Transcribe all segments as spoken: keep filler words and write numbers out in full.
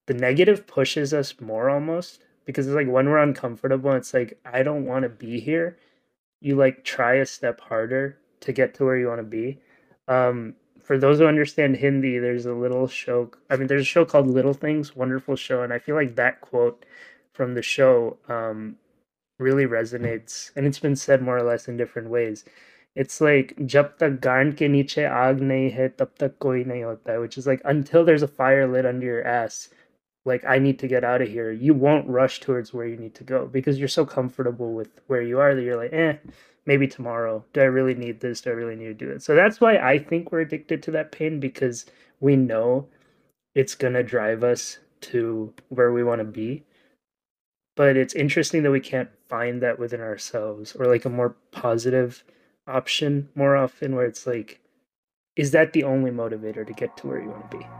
the negative pushes us more almost because it's like when we're uncomfortable, it's like I don't want to be here. You like try a step harder to get to where you want to be. Um, for those who understand Hindi, there's a little show. I mean, there's a show called Little Things, wonderful show, and I feel like that quote from the show um, really resonates, and it's been said more or less in different ways. It's like जब तक गांड के नीचे आग नहीं है तब तक कोई नहीं होता है, which is like until there's a fire lit under your ass, like I need to get out of here. You won't rush towards where you need to go because you're so comfortable with where you are that you're like, eh, maybe tomorrow. Do I really need this? Do I really need to do it? So that's why I think we're addicted to that pain because we know it's gonna drive us to where we want to be. But it's interesting that we can't find that within ourselves or like a more positive option more often where it's like, is that the only motivator to get to where you want to be?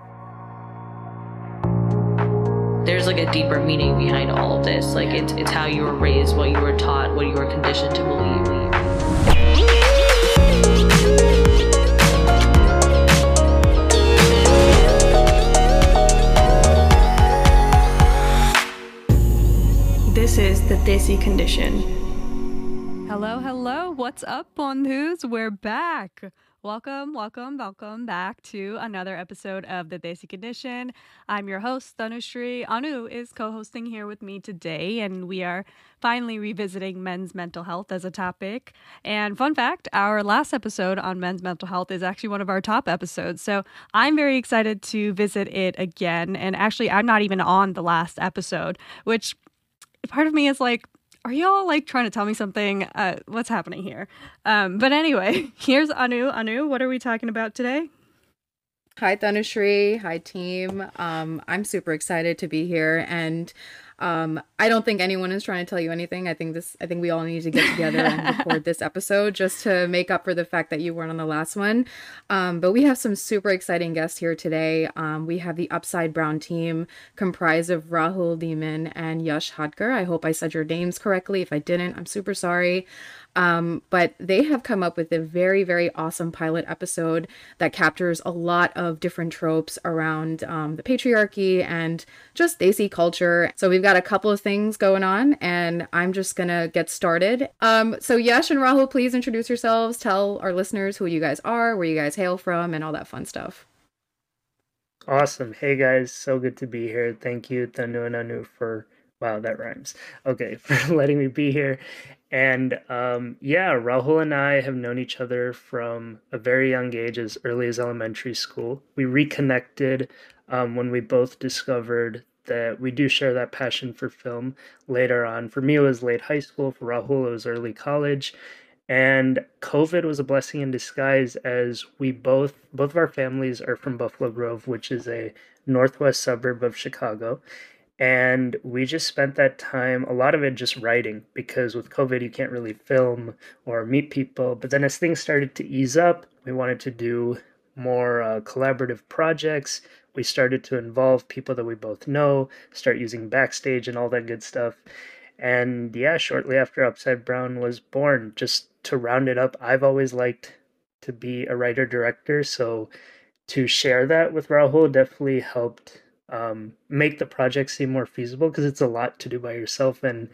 There's like a deeper meaning behind all of this. Like it's it's how you were raised, what you were taught, what you were conditioned to believe. This is the Desi Condition. Hello, hello. What's up, Bondhus? We're back. Welcome, welcome, welcome back to another episode of The Desi Condition. I'm your host, Tanushree. Anu is co-hosting here with me today, and we are finally revisiting men's mental health as a topic. And fun fact, our last episode on men's mental health is actually one of our top episodes. So I'm very excited to visit it again. And actually, I'm not even on the last episode, which part of me is like, are y'all like trying to tell me something? Uh, what's happening here? Um, but anyway, here's Anu. Anu, what are we talking about today? Hi, Tanushree. Hi, team. Um, I'm super excited to be here, and um, I don't think anyone is trying to tell you anything. I think this. I think we all need to get together and record this episode just to make up for the fact that you weren't on the last one. Um, but we have some super exciting guests here today. Um, we have the Upside Brown team comprised of Rahul Deeman and Yash Hadkar. I hope I said your names correctly. If I didn't, I'm super sorry. Um, but they have come up with a very, very awesome pilot episode that captures a lot of different tropes around um, the patriarchy and just Desi culture. So we've got a couple of things going on, and I'm just gonna get started. Um, so Yash and Rahul, please introduce yourselves. Tell our listeners who you guys are, where you guys hail from, and all that fun stuff. Awesome. Hey guys, so good to be here. Thank you, Tanu and Anu, for wow, that rhymes. Okay, for letting me be here. And um, yeah, Rahul and I have known each other from a very young age, as early as elementary school. We reconnected um, when we both discovered that we do share that passion for film later on. For me, it was late high school. For Rahul, it was early college. And COVID was a blessing in disguise as we both, both of our families are from Buffalo Grove, which is a northwest suburb of Chicago. And we just spent that time, a lot of it just writing, because with COVID, you can't really film or meet people. But then as things started to ease up, we wanted to do more uh, collaborative projects. We started to involve people that we both know, start using Backstage and all that good stuff. And yeah, shortly after Upside Brown was born, just to round it up, I've always liked to be a writer-director. So to share that with Rahul definitely helped um, make the project seem more feasible because it's a lot to do by yourself. And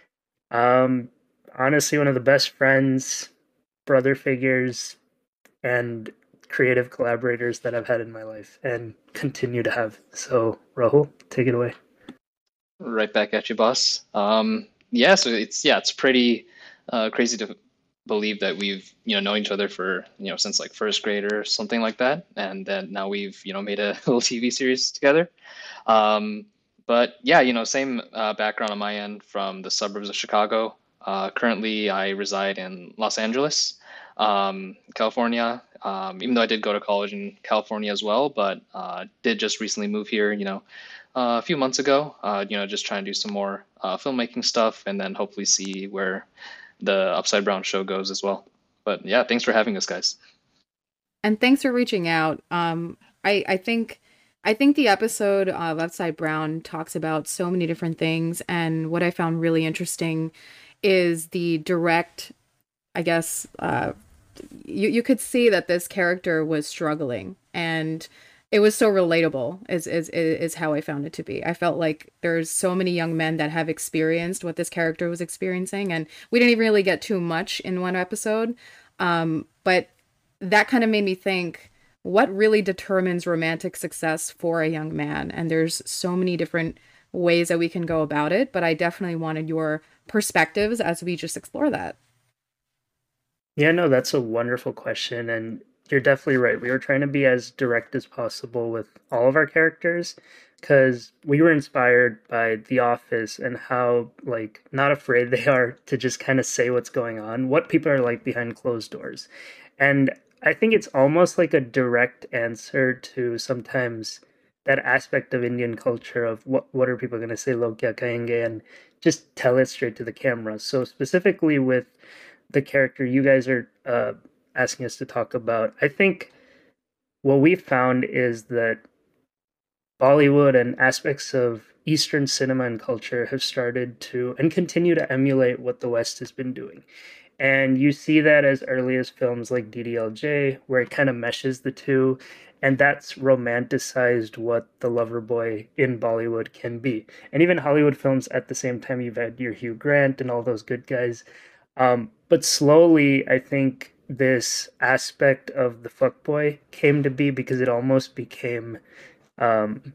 um, honestly, one of the best friends, brother figures, and creative collaborators that I've had in my life and continue to have. So, Rahul, take it away. Right back at you, boss. Um, yeah, so it's yeah, it's pretty uh, crazy to believe that we've you know known each other for you know since like first grade or something like that, and then now we've you know made a little T V series together. Um, but yeah, you know, same uh, background on my end from the suburbs of Chicago. Uh, currently, I reside in Los Angeles, um, California. Um, even though I did go to college in California as well, but uh, did just recently move here. You know. Uh, a few months ago, uh, you know, just trying to do some more uh, filmmaking stuff and then hopefully see where the Upside Brown show goes as well. But yeah, thanks for having us, guys. And thanks for reaching out. Um, I, I think I think the episode of Upside Brown talks about so many different things. And what I found really interesting is the direct, I guess, uh, you, you could see that this character was struggling. And it was so relatable is, is is how I found it to be. I felt like there's so many young men that have experienced what this character was experiencing, and we didn't even really get too much in one episode. Um, but that kind of made me think, what really determines romantic success for a young man? And there's so many different ways that we can go about it, but I definitely wanted your perspectives as we just explore that. Yeah, no, that's a wonderful question, and you're definitely right. We were trying to be as direct as possible with all of our characters because we were inspired by The Office and how, like, not afraid they are to just kind of say what's going on, what people are like behind closed doors. And I think it's almost like a direct answer to sometimes that aspect of Indian culture of what what are people going to say, log kya kahenge, and just tell it straight to the camera. So specifically with the character you guys are uh, asking us to talk about, I think what we've found is that Bollywood and aspects of Eastern cinema and culture have started to and continue to emulate what the West has been doing. And you see that as early as films like D D L J, where it kind of meshes the two, and that's romanticized what the lover boy in Bollywood can be. And even Hollywood films at the same time, you've had your Hugh Grant and all those good guys. Um, but slowly, I think this aspect of the fuckboy came to be because it almost became um,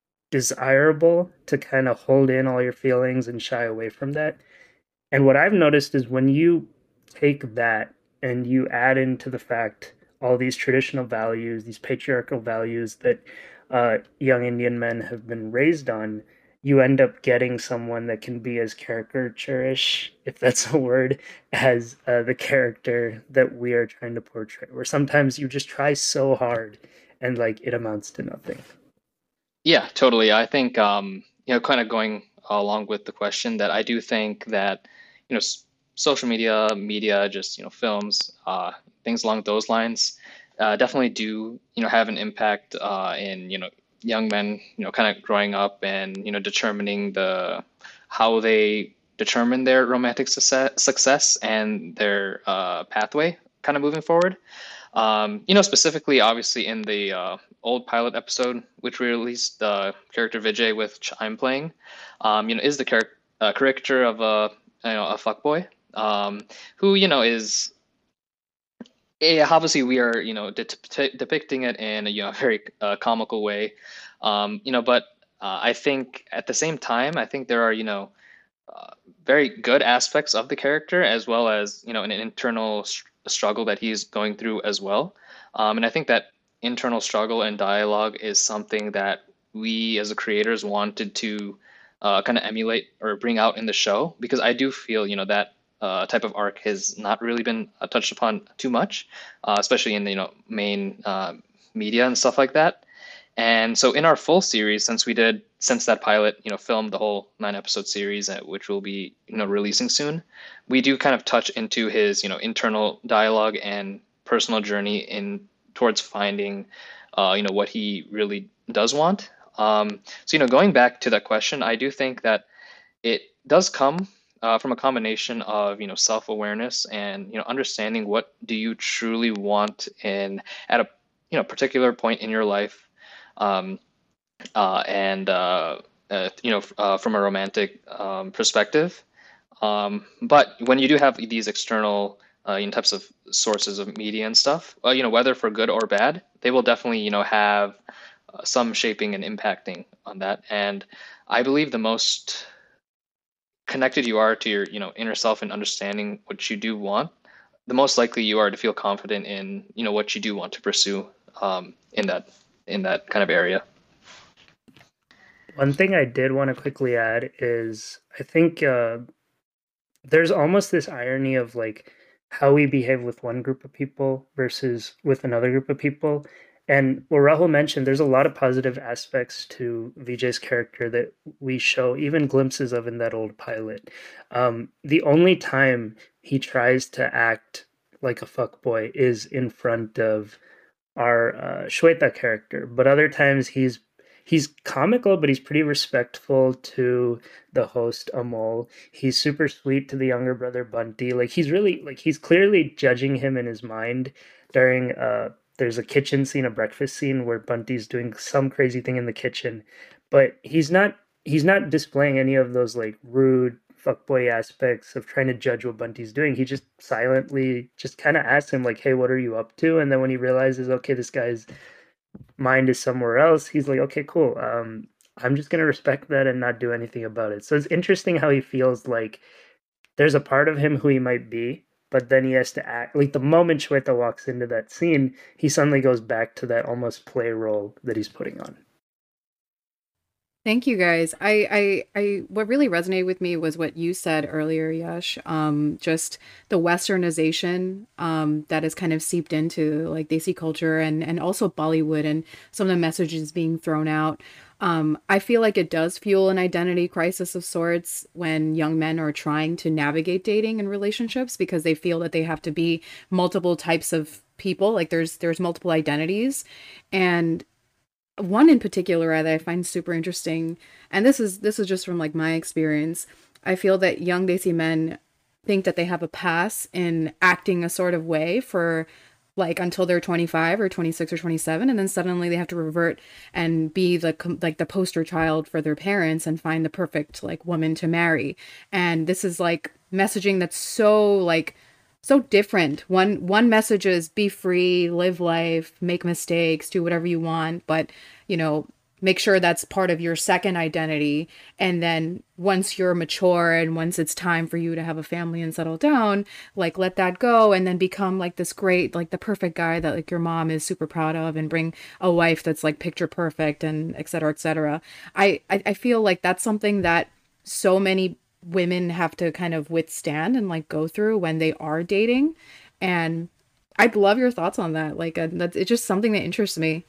desirable to kind of hold in all your feelings and shy away from that. And what I've noticed is when you take that and you add into the fact all these traditional values, these patriarchal values that uh, young Indian men have been raised on, you end up getting someone that can be as caricature-ish, if that's a word, as uh, the character that we are trying to portray. Where sometimes you just try so hard and like it amounts to nothing. Yeah, totally. I think, um, you know, kind of going along with the question, that I do think that, you know, s- social media, media, just, you know, films, uh, things along those lines, uh, definitely do, you know, have an impact uh, in, you know, young men, you know, kind of growing up and, you know, determining the how they determine their romantic success, success and their uh, pathway kind of moving forward. Um, you know, specifically, obviously, in the uh, old pilot episode, which we released, the character Vijay, which I'm playing, um, you know, is the char- uh, caricature of a you know a fuckboy, um, who you know is yeah, obviously we are you know de- depicting it in a you know very uh, comical way, um, you know, but uh, I think at the same time, I think there are you know uh, very good aspects of the character, as well as you know an internal s- struggle that he's going through as well. Um, and I think that internal struggle and dialogue is something that we as the creators wanted to uh, kind of emulate or bring out in the show, because I do feel you know that uh, type of arc has not really been uh, touched upon too much, uh, especially in the you know main uh, media and stuff like that. And so in our full series, since we did, since that pilot, you know, filmed the whole nine episode series, uh, which will be, you know, releasing soon, we do kind of touch into his, you know, internal dialogue and personal journey in towards finding, uh, you know, what he really does want. Um, so, you know, going back to that question, I do think that it does come uh, from a combination of, you know, self-awareness and, you know, understanding what do you truly want in at a, you know, particular point in your life, um, uh, and uh, uh, you know, uh, from a romantic um, perspective. Um, but when you do have these external uh, you know, types of sources of media and stuff, uh, you know, whether for good or bad, they will definitely you know have uh, some shaping and impacting on that. And I believe the most connected you are to your you know inner self and understanding what you do want, the most likely you are to feel confident in you know what you do want to pursue um, in that in that kind of area. One thing I did want to quickly add is I think uh, there's almost this irony of like how we behave with one group of people versus with another group of people. And what Rahul mentioned, there's a lot of positive aspects to Vijay's character that we show even glimpses of in that old pilot. Um, the only time he tries to act like a fuckboy is in front of our uh, Shweta character, but other times he's he's comical, but he's pretty respectful to the host Amol. He's super sweet to the younger brother Bunty. Like he's really like he's clearly judging him in his mind during uh there's a kitchen scene, a breakfast scene where Bunty's doing some crazy thing in the kitchen, but he's not he's not displaying any of those like rude fuckboy aspects of trying to judge what Bunty's doing. He just silently just kind of asks him like, "Hey, what are you up to?" And then when he realizes, okay, this guy's mind is somewhere else, he's like, "Okay, cool. Um, I'm just gonna respect that and not do anything about it." So it's interesting how he feels like there's a part of him who he might be, but then he has to act like the moment Shweta walks into that scene, he suddenly goes back to that almost play role that he's putting on. Thank you guys. I, I, I, what really resonated with me was what you said earlier, Yash. Um, just the westernization, um, that has kind of seeped into like Desi culture and, and also Bollywood and some of the messages being thrown out. Um, I feel like it does fuel an identity crisis of sorts when young men are trying to navigate dating and relationships because they feel that they have to be multiple types of people. Like there's, there's multiple identities. And one in particular that I find super interesting, and this is this is just from like my experience. I feel that young Desi men think that they have a pass in acting a sort of way for like until they're twenty-five or twenty-six or twenty-seven, and then suddenly they have to revert and be the com- like the poster child for their parents and find the perfect like woman to marry. And this is like messaging that's so like so different. One one message is be free, live life, make mistakes, do whatever you want, but you know, make sure that's part of your second identity. And then once you're mature and once it's time for you to have a family and settle down, like let that go and then become like this great, like the perfect guy that like your mom is super proud of and bring a wife that's like picture perfect and et cetera, et cetera. I, I, I feel like that's something that so many women have to kind of withstand and like go through when they are dating. And I'd love your thoughts on that. Like uh, that's it's just something that interests me.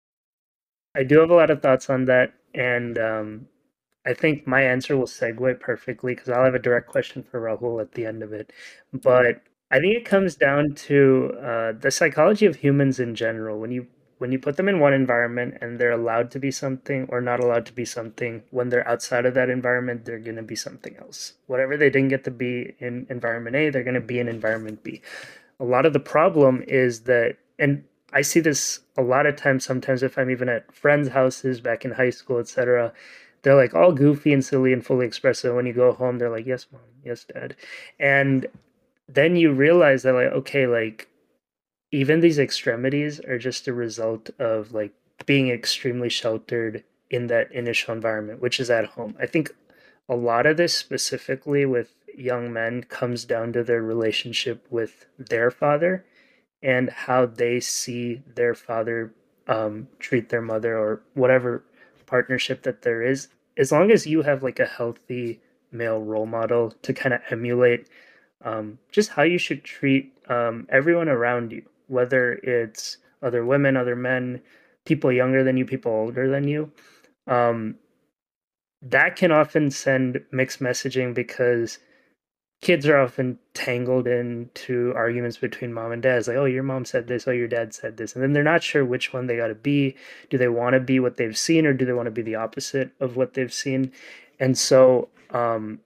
I do have a lot of thoughts on that, and um, I think my answer will segue perfectly because I'll have a direct question for Rahul at the end of it. But I think it comes down to uh, the psychology of humans in general. When you when you put them in one environment and they're allowed to be something or not allowed to be something, when they're outside of that environment, they're going to be something else. Whatever they didn't get to be in environment A, they're going to be in environment B. A lot of the problem is that, and I see this a lot of times, sometimes if I'm even at friends' houses back in high school, et cetera, they're like all goofy and silly and fully expressive. When you go home, they're like, yes, mom, yes, dad. And then you realize that like, okay, like even these extremities are just a result of like being extremely sheltered in that initial environment, which is at home. I think a lot of this specifically with young men comes down to their relationship with their father and how they see their father um, treat their mother or whatever partnership that there is. As long as you have like a healthy male role model to kind of emulate um, just how you should treat um, everyone around you, whether it's other women, other men, people younger than you, people older than you. Um, that can often send mixed messaging because kids are often tangled into arguments between mom and dad. It's like, oh, your mom said this, oh, your dad said this. And then they're not sure which one they got to be. Do they want to be what they've seen or do they want to be the opposite of what they've seen? And so um,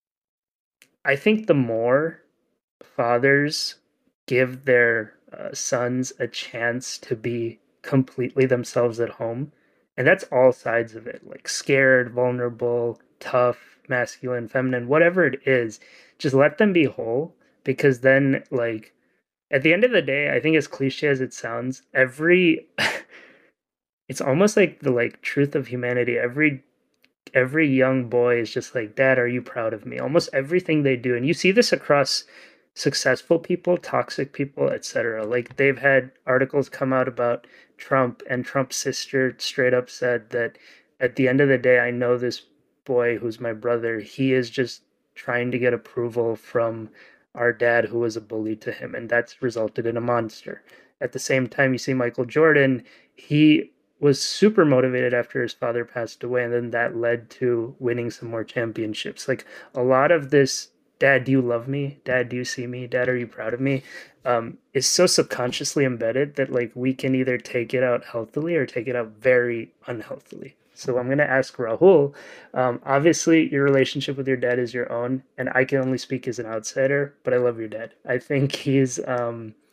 I think the more fathers give their uh, sons a chance to be completely themselves at home, and that's all sides of it, like scared, vulnerable, tough, masculine, feminine, whatever it is, just let them be whole. Because then, like, at the end of the day, I think as cliche as it sounds, every it's almost like the like truth of humanity. Every every young boy is just like, Dad, are you proud of me? Almost everything they do. And you see this across successful people, toxic people, et cetera. Like they've had articles come out about Trump, and Trump's sister straight up said that at the end of the day, I know this boy who's my brother, he is just trying to get approval from our dad who was a bully to him, and that's resulted in a monster. At the same time, you see Michael Jordan, he was super motivated after his father passed away, and then that led to winning some more championships. Like a lot of this, Dad, do you love me? Dad, do you see me? Dad, are you proud of me? Um, is so subconsciously embedded that like we can either take it out healthily or take it out very unhealthily. So I'm going to ask Rahul, um, obviously your relationship with your dad is your own, and I can only speak as an outsider, but I love your dad. I think he's um,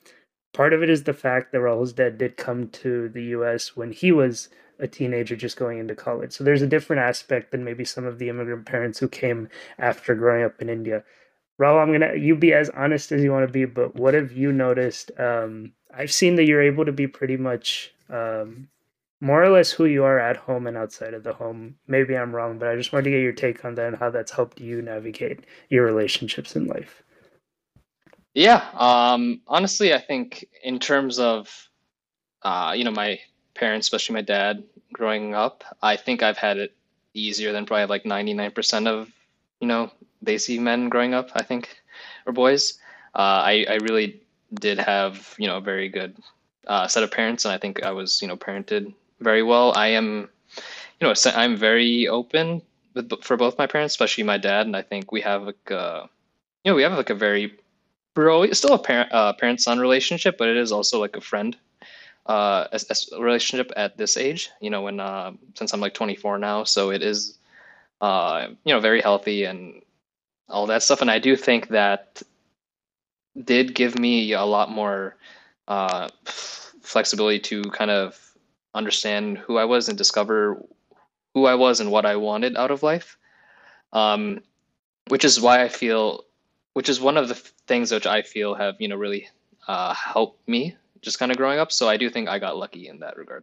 part of it is the fact that Rahul's dad did come to the U S when he was a teenager just going into college. So there's a different aspect than maybe some of the immigrant parents who came after growing up in India. Rahul, I'm gonna you be as honest as you want to be, but what have you noticed? Um, I've seen that you're able to be pretty much um, more or less who you are at home and outside of the home. Maybe I'm wrong, but I just wanted to get your take on that and how that's helped you navigate your relationships in life. Yeah, um, honestly, I think in terms of uh, you know, my parents, especially my dad, growing up, I think I've had it easier than probably like ninety-nine percent of, you know, Desi men growing up, I think, or boys. Uh, I, I really did have, you know, a very good uh, set of parents, and I think I was, you know, parented very well. I am, you know, se- I'm very open with, for both my parents, especially my dad, and I think we have like, uh, you know, we have like a very, we're always, still a parent, uh, parent-son relationship, but it is also like a friend uh as, as a relationship at this age, you know, when uh since I'm like twenty-four now, so it is uh you know, very healthy and all that stuff. And I do think that did give me a lot more uh flexibility to kind of understand who I was and discover who I was and what I wanted out of life, um which is why I feel, which is one of the things which I feel have, you know, really uh helped me just kind of growing up. So I do think I got lucky in that regard.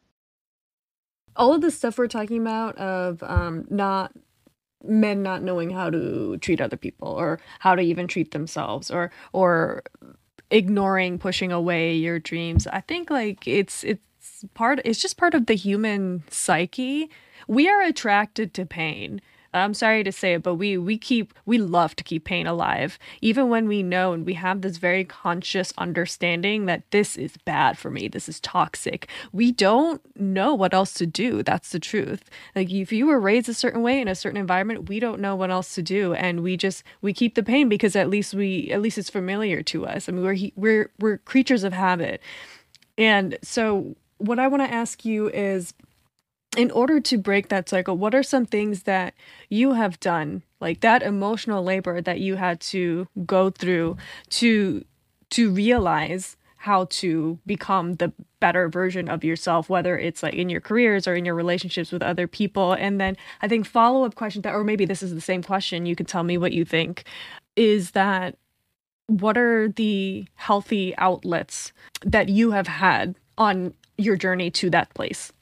All of the stuff we're talking about of um, not men not knowing how to treat other people or how to even treat themselves or or ignoring pushing away your dreams. I think like it's it's part it's just part of the human psyche. We are attracted to pain. I'm sorry to say it, but we we keep we love to keep pain alive, even when we know and we have this very conscious understanding that this is bad for me, this is toxic. We don't know what else to do. That's the truth. Like if you were raised a certain way in a certain environment, we don't know what else to do, and we just we keep the pain because at least we at least it's familiar to us. I mean, we're we're we're creatures of habit, and so what I want to ask you is, in order to break that cycle, what are some things that you have done, like that emotional labor that you had to go through to to realize how to become the better version of yourself, whether it's like in your careers or in your relationships with other people? And then I think follow-up question that, or maybe this is the same question, you can tell me what you think, is that what are the healthy outlets that you have had on your journey to that place?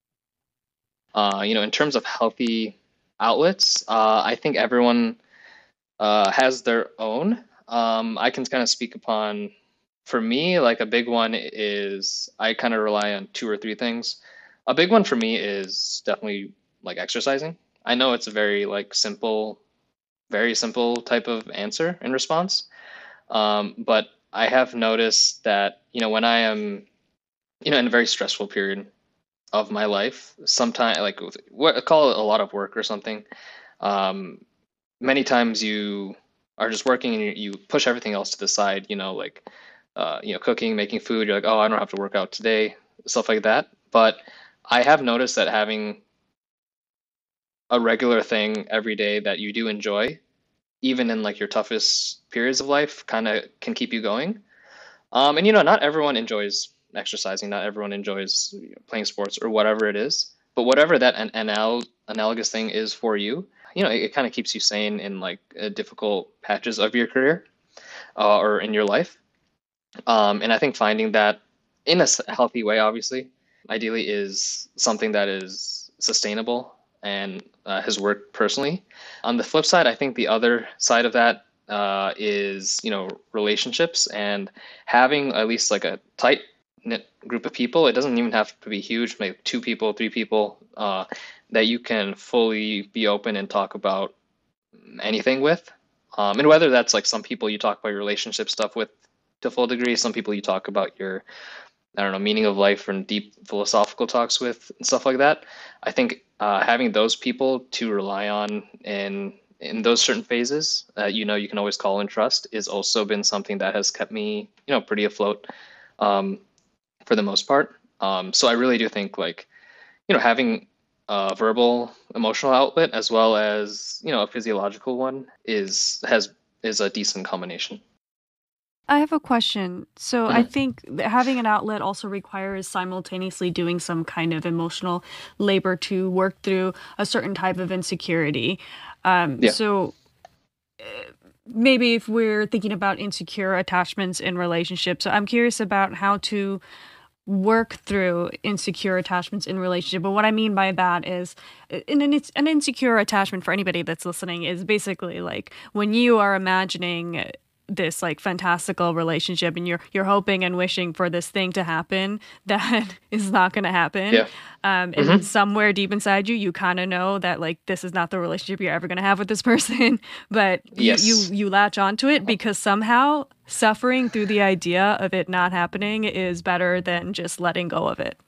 Uh, you know, in terms of healthy outlets, uh, I think everyone uh, has their own. Um, I can kind of speak upon, for me, like a big one is I kind of rely on two or three things. A big one for me is definitely like exercising. I know it's a very like simple, very simple type of answer and response. Um, but I have noticed that, you know, when I am, you know, in a very stressful period of my life, sometimes like what call it a lot of work or something. Um, many times you are just working and you, you push everything else to the side, you know, like, uh, you know, cooking, making food. You're like, oh, I don't have to work out today, stuff like that. But I have noticed that having a regular thing every day that you do enjoy, even in like your toughest periods of life, kind of can keep you going. Um, and you know, not everyone enjoys exercising. Not everyone enjoys, you know, playing sports or whatever it is. But whatever that an anal analogous thing is for you, you know, it, it kind of keeps you sane in like uh, difficult patches of your career uh, or in your life. Um, and I think finding that in a s- healthy way, obviously, ideally, is something that is sustainable and uh, has worked personally. On the flip side, I think the other side of that uh, is, you know, relationships and having at least like a tight knit group of people. It doesn't even have to be huge, maybe two people, three people, uh, that you can fully be open and talk about anything with. Um, and whether that's like some people you talk about your relationship stuff with to a full degree, some people you talk about your, I don't know, meaning of life and deep philosophical talks with and stuff like that. I think uh, having those people to rely on in in those certain phases, uh, you know, you can always call and trust, is also been something that has kept me, you know, pretty afloat um, for the most part. Um, so I really do think like, you know, having a verbal emotional outlet as well as, you know, a physiological one is has is a decent combination. I have a question. So I think that having an outlet also requires simultaneously doing some kind of emotional labor to work through a certain type of insecurity. Um, Yeah. so uh, maybe if we're thinking about insecure attachments in relationships, so I'm curious about how to work through insecure attachments in relationship. But what I mean by that is an, an, an insecure attachment for anybody that's listening is basically like when you are imagining this like fantastical relationship and you're you're hoping and wishing for this thing to happen that is not going to happen. Yeah. Um, and Mm-hmm. somewhere deep inside you, you kind of know that like this is not the relationship you're ever going to have with this person, but you, Yes. you you latch onto it because somehow suffering through the idea of it not happening is better than just letting go of it.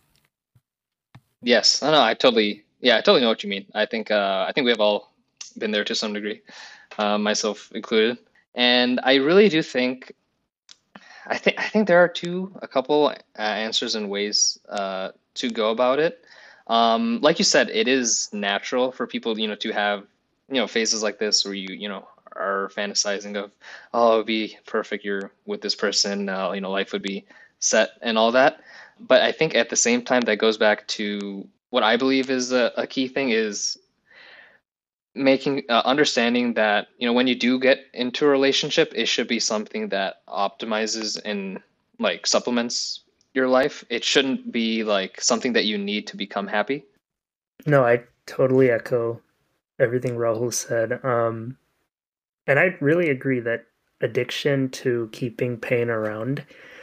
Yes. I know. I totally. Yeah. I totally know what you mean. I think. Uh, I think we have all been there to some degree, uh, myself included. And I really do think. I think. I think there are two, a couple uh, answers and ways uh, to go about it. Um, like you said, it is natural for people, you know, to have, you know, phases like this where you, you know, are fantasizing of, oh, it would be perfect. You're with this person, uh, you know, life would be set and all that. But I think at the same time, that goes back to what I believe is a, a key thing is making uh, understanding that, you know, when you do get into a relationship, it should be something that optimizes and like supplements your life. It shouldn't be like something that you need to become happy. No, I totally echo everything Rahul said. Um, and I really agree that addiction to keeping pain around,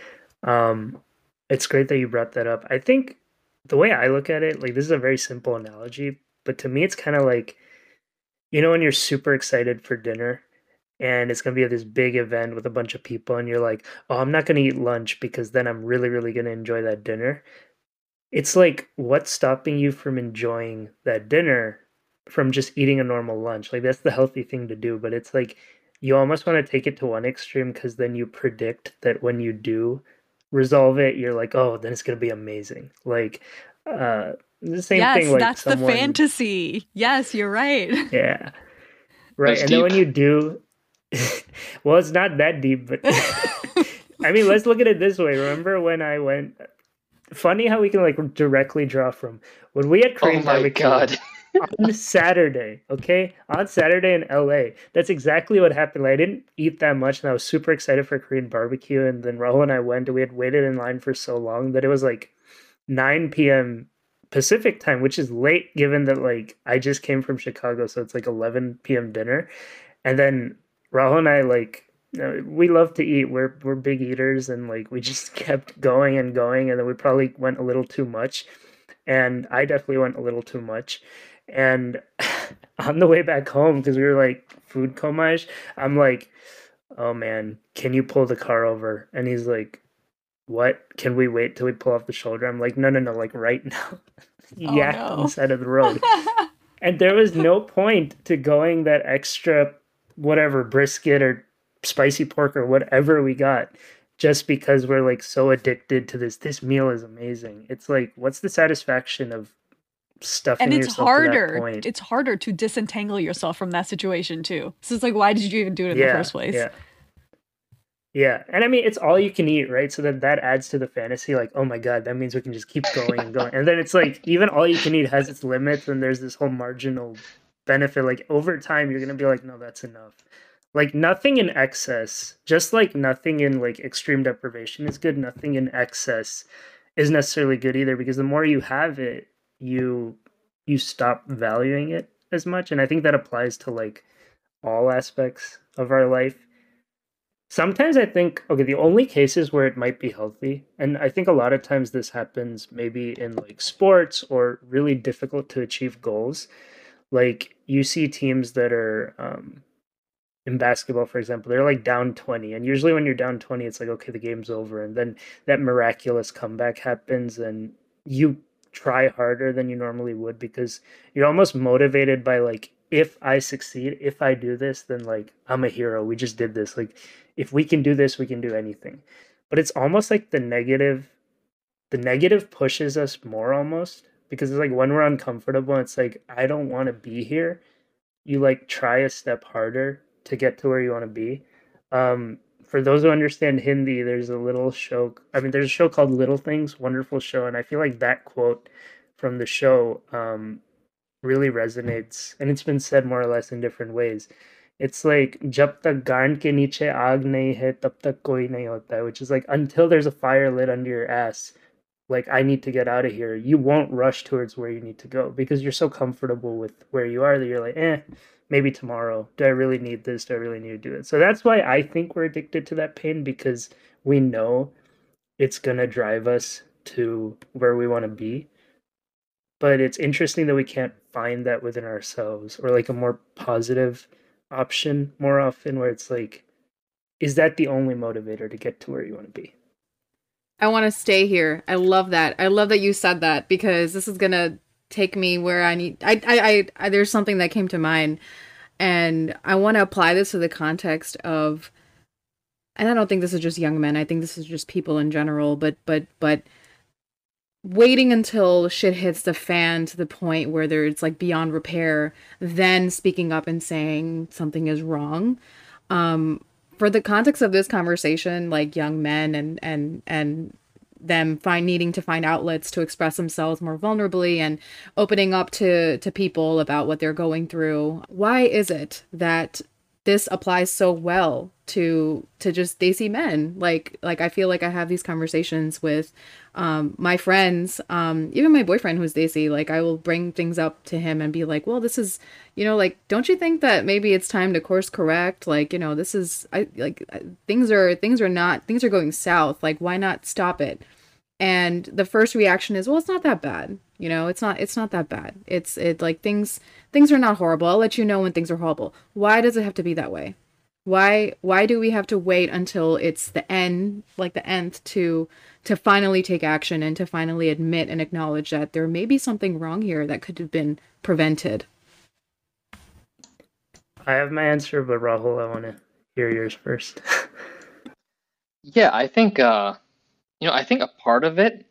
um, it's great that you brought that up. I think the way I look at it, like this is a very simple analogy, but to me, it's kind of like, you know, when you're super excited for dinner and it's going to be this big event with a bunch of people, and you're like, oh, I'm not going to eat lunch because then I'm really, really going to enjoy that dinner. It's like, what's stopping you from enjoying that dinner from just eating a normal lunch? Like, that's the healthy thing to do. But it's like, you almost want to take it to one extreme because then you predict that when you do resolve it, you're like, oh, then it's going to be amazing. Like, uh, the same Yes, thing, like that's the someone, fantasy. Yes, you're right. yeah, right. That's And then when deep. you do, well, it's not that deep, but I mean, let's look at it this way. Remember when I went, funny how we can like directly draw from when we had Oh Korean my barbecue God. on Saturday, okay? On Saturday in L A. That's exactly what happened. Like, I didn't eat that much and I was super excited for Korean barbecue. And then Rahul and I went and we had waited in line for so long that it was like nine p.m. Pacific time, which is late given that like I just came from Chicago, so it's like eleven p.m. dinner. And then Rahul and I like, you know, we love to eat. We're we're big eaters, and like we just kept going and going, and then we probably went a little too much. And I definitely went a little too much. And on the way back home, because we were like food comage, I'm like, oh man, can you pull the car over? And he's like, what? Can we wait till we pull off the shoulder? I'm like, no, no, no, like right now. Oh Yak on the no. side of the road. And there was no point to going that extra, whatever, brisket or spicy pork or whatever we got, just because we're like so addicted to this. This meal is amazing. It's like, what's the satisfaction of stuffing And it's yourself to that harder. point? It's harder to disentangle yourself from that situation too. So it's like, why did you even do it in the Yeah, first place? yeah. Yeah, and I mean it's all you can eat, right? So then that adds to the fantasy, like, oh my God, that means we can just keep going and going. And then it's like even all you can eat has its limits, and there's this whole marginal benefit. Like over time, you're gonna be like, no, that's enough. Like nothing in excess, just like nothing in like extreme deprivation is good. Nothing in excess is necessarily good either, because the more you have it, you you stop valuing it as much. And I think that applies to like all aspects of our life. Sometimes I think, okay, the only cases where it might be healthy, and I think a lot of times this happens maybe in like sports or really difficult to achieve goals. Like you see teams that are um, in basketball, for example, they're like down twenty. And usually when you're down twenty, it's like, okay, the game's over. And then that miraculous comeback happens and you try harder than you normally would because you're almost motivated by like, if I succeed, if I do this, then like I'm a hero. We just did this. Like if we can do this, we can do anything. But it's almost like the negative, the negative pushes us more almost because it's like when we're uncomfortable, it's like, I don't want to be here. You like try a step harder to get to where you want to be. Um, for those who understand Hindi, there's a little show. I mean, there's a show called Little Things, wonderful show, and I feel like that quote from the show um, really resonates, and it's been said more or less in different ways. It's like "Jab tak gaand ke niche aag nahi hai, tab tak koi nahi hota hai," which is like until there's a fire lit under your ass, like I need to get out of here. You won't rush towards where you need to go because you're so comfortable with where you are that you're like, eh, maybe tomorrow. Do I really need this? Do I really need to do it? So that's why I think we're addicted to that pain, because we know it's gonna drive us to where we want to be. But it's interesting that we can't find that within ourselves, or like a more positive option more often, where it's like, is that the only motivator to get to where you want to be? I want to stay here. I love that. I love that you said that, because this is gonna take me where I need. I, I, I, I there's something that came to mind, and I want to apply this to the context of. And I don't think this is just young men. I think this is just people in general. But, but, but. Waiting until shit hits the fan to the point where there it's like beyond repair, then speaking up and saying something is wrong. Um, for the context of this conversation, like young men and and and them find needing to find outlets to express themselves more vulnerably and opening up to to people about what they're going through. Why is it that this applies so well to to just desi men? Like like I feel like I have these conversations with um my friends, um even my boyfriend who's desi. Like I will bring things up to him and be like, well, this is, you know, like, don't you think that maybe it's time to course correct? Like, you know, this is I like things are things are not things are going south. Like, why not stop it? And the first reaction is, well, it's not that bad. You know, it's not it's not that bad. It's it like things things are not horrible. I'll let you know when things are horrible. Why does it have to be that way? Why why do we have to wait until it's the end, like the nth, to to finally take action and to finally admit and acknowledge that there may be something wrong here that could have been prevented? I have my answer, but Rahul, I want to hear yours first. Yeah, I think uh, you know, I think a part of it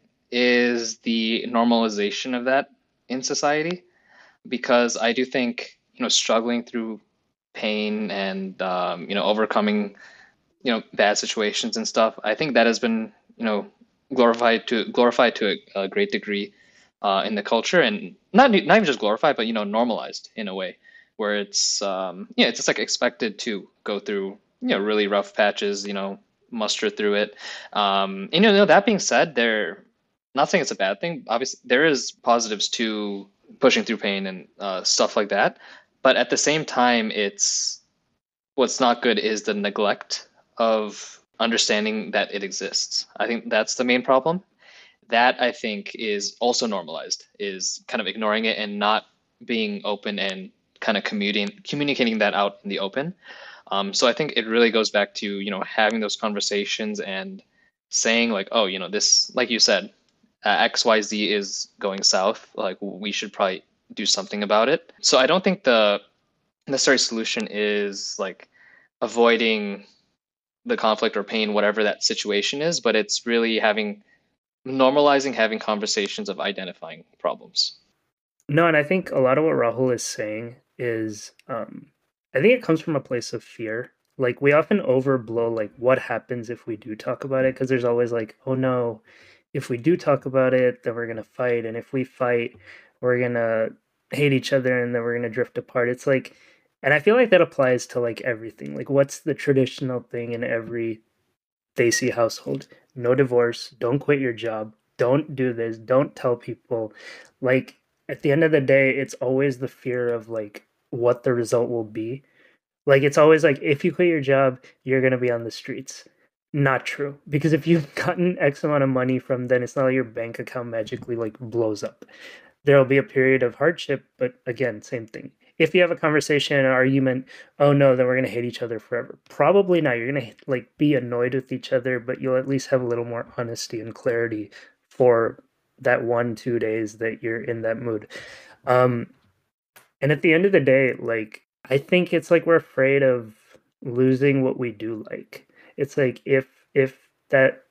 is the normalization of that in society, because I do think, you know, struggling through pain and um, you know, overcoming, you know, bad situations and stuff, I think that has been, you know, glorified to glorified to a, a great degree uh, in the culture, and not not even just glorified, but, you know, normalized in a way where it's um, yeah, it's just like expected to go through, you know, really rough patches, you know, muster through it. Um, and, you know, that being said, there, not saying it's a bad thing. Obviously, there is positives to pushing through pain and uh, stuff like that. But at the same time, it's what's not good is the neglect of understanding that it exists. I think that's the main problem. That, I think, is also normalized, is kind of ignoring it and not being open and kind of commuting, communicating that out in the open. Um, so I think it really goes back to, you know, having those conversations and saying like, oh, you know, this, like you said, uh, X Y Z is going south. Like, we should probably do something about it. So I don't think the necessary solution is like avoiding the conflict or pain, whatever that situation is, but it's really having, normalizing having conversations of identifying problems. No, and I think a lot of what Rahul is saying is, um, I think it comes from a place of fear. Like, we often overblow like what happens if we do talk about it, because there's always like, oh no, if we do talk about it, then we're gonna fight, and if we fight, we're gonna hate each other, and then we're gonna drift apart. It's like, and I feel like that applies to like everything. Like, what's the traditional thing in every Desi household? No divorce, don't quit your job, don't do this, don't tell people. Like, at the end of the day, it's always the fear of like what the result will be. Like, it's always like, if you quit your job, you're going to be on the streets. Not true. Because if you've gotten X amount of money from, then it's not like your bank account magically like blows up. There'll be a period of hardship, but again, same thing. If you have a conversation, an argument, oh no, then we're going to hate each other forever. Probably not. You're going to like be annoyed with each other, but you'll at least have a little more honesty and clarity for that one, two days that you're in that mood. Um, and at the end of the day, like, I think it's like we're afraid of losing what we do like. It's like if if that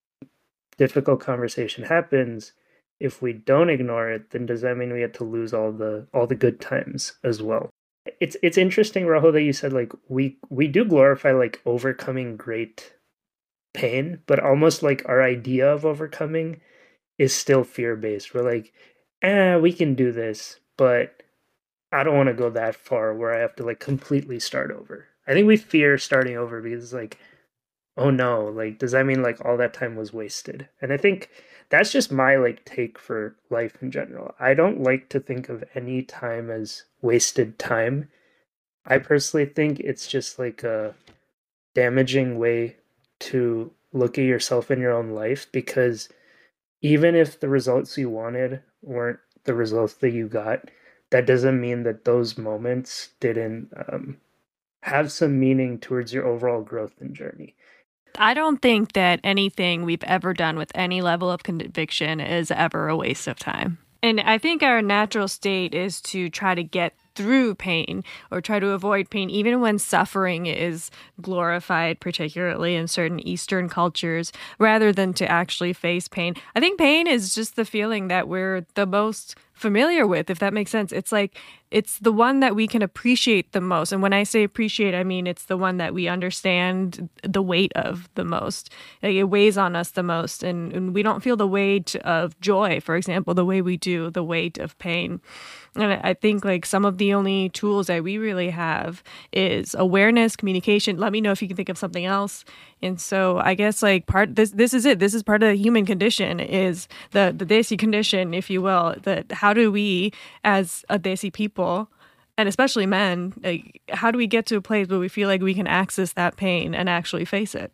difficult conversation happens, if we don't ignore it, then does that mean we have to lose all the all the good times as well? it's it's interesting, Rahul, that you said like we we do glorify like overcoming great pain, but almost like our idea of overcoming is still fear based. We're like, eh, we can do this, but I don't want to go that far where I have to like completely start over. I think we fear starting over because it's like, oh no, like does that mean like all that time was wasted? And I think that's just my like take for life in general. I don't like to think of any time as wasted time. I personally think it's just like a damaging way to look at yourself in your own life, because even if the results you wanted weren't the results that you got, that doesn't mean that those moments didn't um, have some meaning towards your overall growth and journey. I don't think that anything we've ever done with any level of conviction is ever a waste of time. And I think our natural state is to try to get through pain or try to avoid pain, even when suffering is glorified, particularly in certain Eastern cultures, rather than to actually face pain. I think pain is just the feeling that we're the most familiar with, if that makes sense. It's like, it's the one that we can appreciate the most. And when I say appreciate, I mean it's the one that we understand the weight of the most. Like, it weighs on us the most. And, and we don't feel the weight of joy, for example, the way we do the weight of pain. And I think like some of the only tools that we really have is awareness, communication. Let me know if you can think of something else. And so I guess like part this this is it. This is part of the human condition, is the the Desi condition, if you will. That how do we as a Desi people, and especially men, like, how do we get to a place where we feel like we can access that pain and actually face it?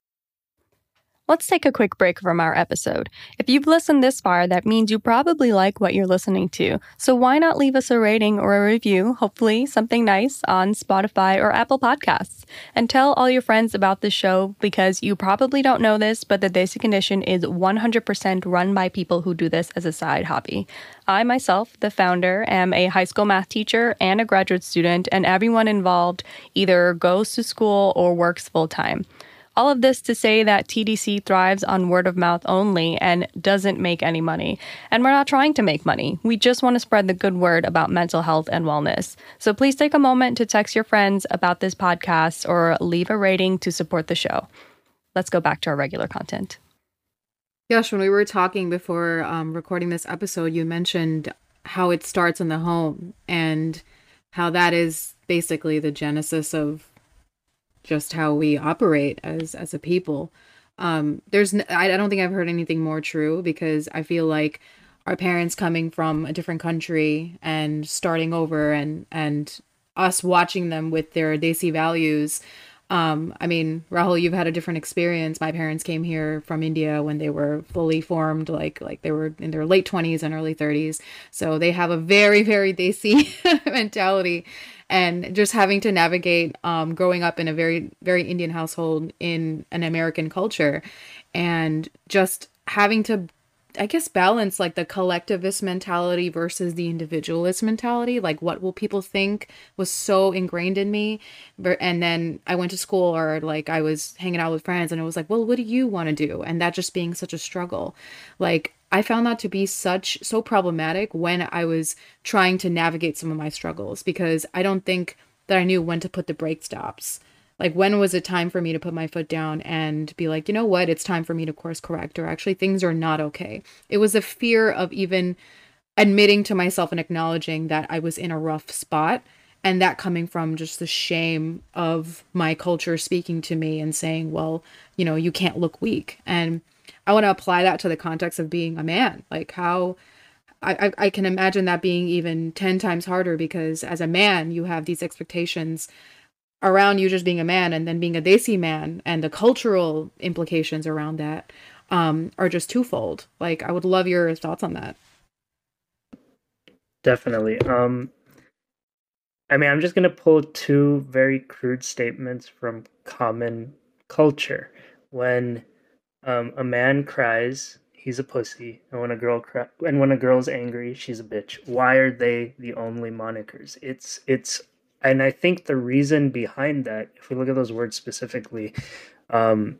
Let's take a quick break from our episode. If you've listened this far, that means you probably like what you're listening to. So why not leave us a rating or a review, hopefully something nice, on Spotify or Apple Podcasts. And tell all your friends about the show, because you probably don't know this, but the Desi Condition is one hundred percent run by people who do this as a side hobby. I myself, the founder, am a high school math teacher and a graduate student, and everyone involved either goes to school or works full-time. All of this to say that T D C thrives on word of mouth only and doesn't make any money. And we're not trying to make money. We just want to spread the good word about mental health and wellness. So please take a moment to text your friends about this podcast or leave a rating to support the show. Let's go back to our regular content. Yash, when we were talking before um, recording this episode, you mentioned how it starts in the home and how that is basically the genesis of just how we operate as as a people. Um, there's n- I don't think I've heard anything more true, because I feel like our parents coming from a different country and starting over, and and us watching them with their Desi values. Um, I mean, Rahul, you've had a different experience. My parents came here from India when they were fully formed, like like they were in their late twenties and early thirties. So they have a very, very Desi mentality. And just having to navigate um, growing up in a very, very Indian household in an American culture, and just having to, I guess, balance like the collectivist mentality versus the individualist mentality. Like, what will people think was so ingrained in me. But, and then I went to school, or like I was hanging out with friends, and it was like, well, what do you want to do? And that just being such a struggle. Like, I found that to be such so problematic when I was trying to navigate some of my struggles, because I don't think that I knew when to put the brake stops. Like, when was it time for me to put my foot down and be like, you know what, it's time for me to course correct, or actually things are not okay. It was a fear of even admitting to myself and acknowledging that I was in a rough spot, and that coming from just the shame of my culture speaking to me and saying, well, you know, you can't look weak. And I want to apply that to the context of being a man. Like, how I, I, I can imagine that being even ten times harder, because as a man, you have these expectations around you just being a man, and then being a Desi man, and the cultural implications around that um, are just twofold. Like, I would love your thoughts on that. Definitely. Um, I mean, I'm just going to pull two very crude statements from common culture. When Um, a man cries, he's a pussy, and when a girl cry, and when a girl's angry, she's a bitch. Why are they the only monikers? It's it's, and I think the reason behind that, if we look at those words specifically, um,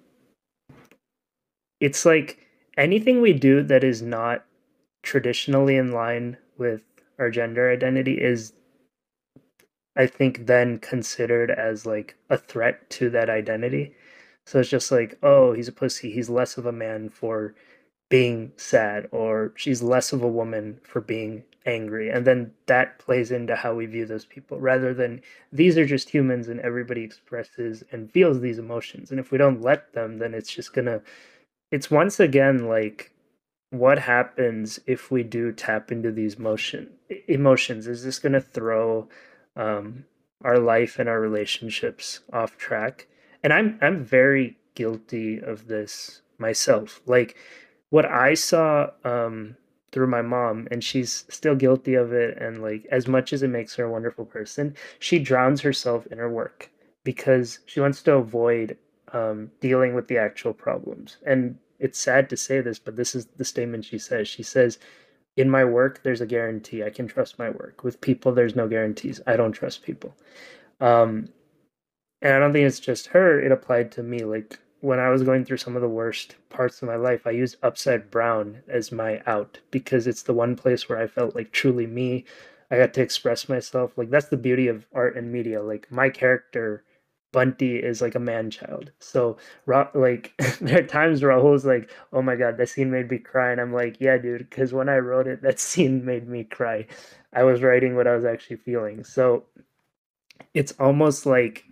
it's like anything we do that is not traditionally in line with our gender identity is I think, then considered as like a threat to that identity. So it's just like, oh, he's a pussy. He's less of a man for being sad, or she's less of a woman for being angry. And then that plays into how we view those people, rather than these are just humans and everybody expresses and feels these emotions. And if we don't let them, then it's just gonna, it's once again like, what happens if we do tap into these motion emotions? Is this going to throw um, our life and our relationships off track? And I'm I'm very guilty of this myself. Like what I saw um, through my mom, and she's still guilty of it. And like as much as it makes her a wonderful person, she drowns herself in her work because she wants to avoid um, dealing with the actual problems. And it's sad to say this, but this is the statement she says. She says, in my work, there's a guarantee. I can trust my work. With people, there's no guarantees. I don't trust people. Um, and I don't think it's just her. It applied to me. Like when I was going through some of the worst parts of my life, I used Upside Brown as my out because it's the one place where I felt like truly me. I got to express myself. Like that's the beauty of art and media. Like my character Bunty is like a man child. So Ra- like there are times Rahul's like, "Oh my god, that scene made me cry," and I'm like, "Yeah, dude," because when I wrote it, that scene made me cry. I was writing what I was actually feeling. So it's almost like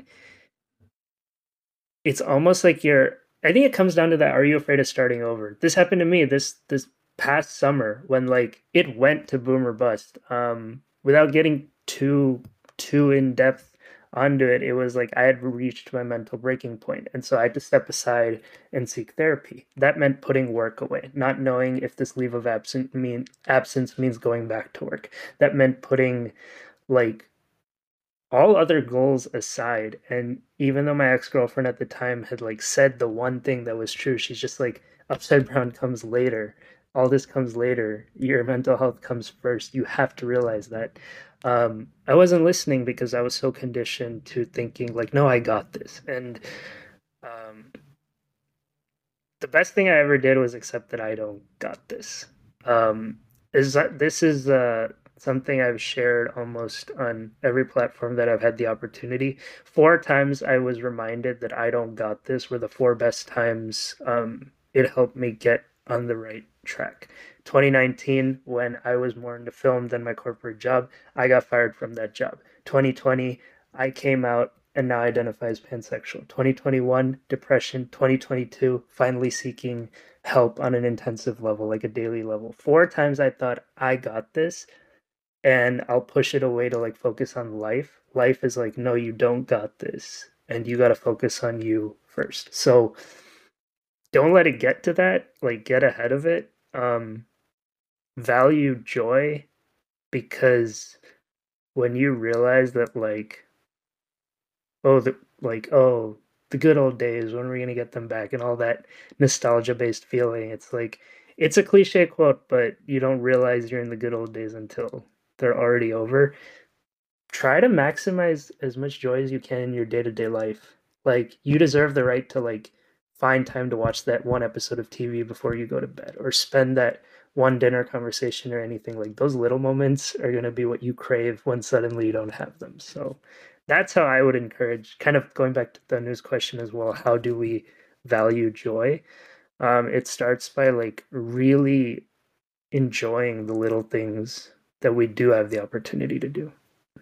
it's almost like you're. I think it comes down to that. Are you afraid of starting over? This happened to me this this past summer when like it went to boom or bust. Um, without getting too too in depth onto it, it was like I had reached my mental breaking point, and so I had to step aside and seek therapy. That meant putting work away, not knowing if this leave of absence mean absence means going back to work. That meant putting like all other goals aside. And even though my ex-girlfriend at the time had like said the one thing that was true, she's just like, Upside Brown comes later, all this comes later, your mental health comes first, you have to realize that. um, I wasn't listening because I was so conditioned to thinking like, no, I got this. And um, the best thing I ever did was accept that I don't got this. Um, is that this is uh, something I've shared almost on every platform that I've had the opportunity. Four times I was reminded that I don't got this were the four best times um, it helped me get on the right track. twenty nineteen, when I was more into film than my corporate job, I got fired from that job. twenty twenty, I came out and now identify as pansexual. twenty twenty-one, depression. twenty twenty-two, finally seeking help on an intensive level, like a daily level. Four times I thought I got this, and I'll push it away to like focus on life. Life is like, no, you don't got this, and you got to focus on you first. So don't let it get to that. Like, get ahead of it. Um, value joy, because when you realize that, like, oh, the like, oh, the good old days, when we're gonna get them back, and all that nostalgia-based feeling, it's like it's a cliche quote, but you don't realize you're in the good old days until they're already over. Try to maximize as much joy as you can in your day-to-day life. Like, you deserve the right to like find time to watch that one episode of T V before you go to bed, or spend that one dinner conversation or anything. Like, those little moments are going to be what you crave when suddenly you don't have them. So that's how I would encourage, kind of going back to the news question as well, how do we value joy? Um, it starts by like really enjoying the little things that we do have the opportunity to do.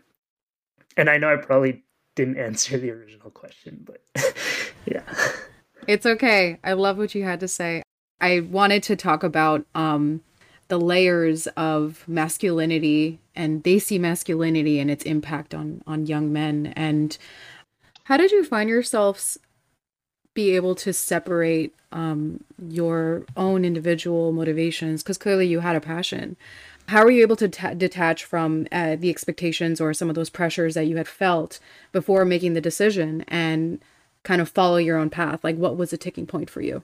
And I know I probably didn't answer the original question, but yeah. It's okay. I love what you had to say. I wanted to talk about um, the layers of masculinity and Desi masculinity and its impact on on young men. And how did you find yourselves be able to separate um, your own individual motivations? Because clearly you had a passion. How were you able to t- detach from uh, the expectations or some of those pressures that you had felt before making the decision and kind of follow your own path? Like, what was a tipping point for you?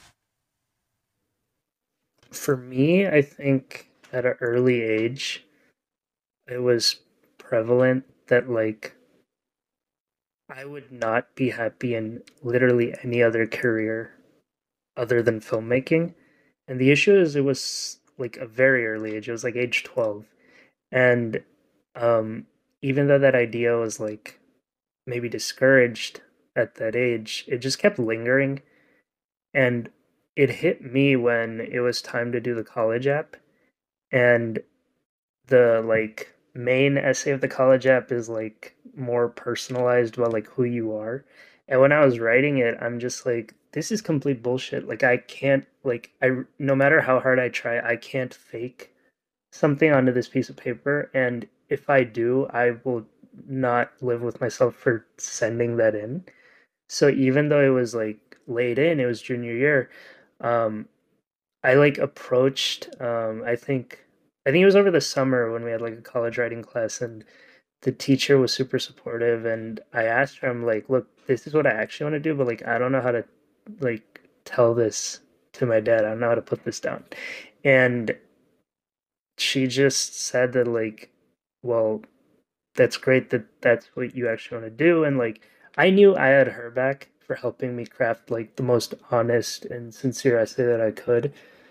For me, I think at an early age, it was prevalent that like I would not be happy in literally any other career other than filmmaking. And the issue is it was like a very early age. It was like age twelve. And um even though that idea was like maybe discouraged at that age, it just kept lingering. And it hit me when it was time to do the college app. And the like main essay of the college app is like more personalized about like who you are. And when I was writing it, I'm just like, this is complete bullshit. Like I can't like I no matter how hard I try, I can't fake something onto this piece of paper. And if I do, I will not live with myself for sending that in. So even though it was like late in, it was junior year, um, I like approached um I think I think it was over the summer when we had like a college writing class, and the teacher was super supportive, and I asked her, I'm like, look, this is what I actually want to do, but like I don't know how to like tell this to my dad. I don't know how to put this down. And she just said that like, well, that's great that that's what you actually want to do. And like I knew I had her back for helping me craft like the most honest and sincere essay that I could.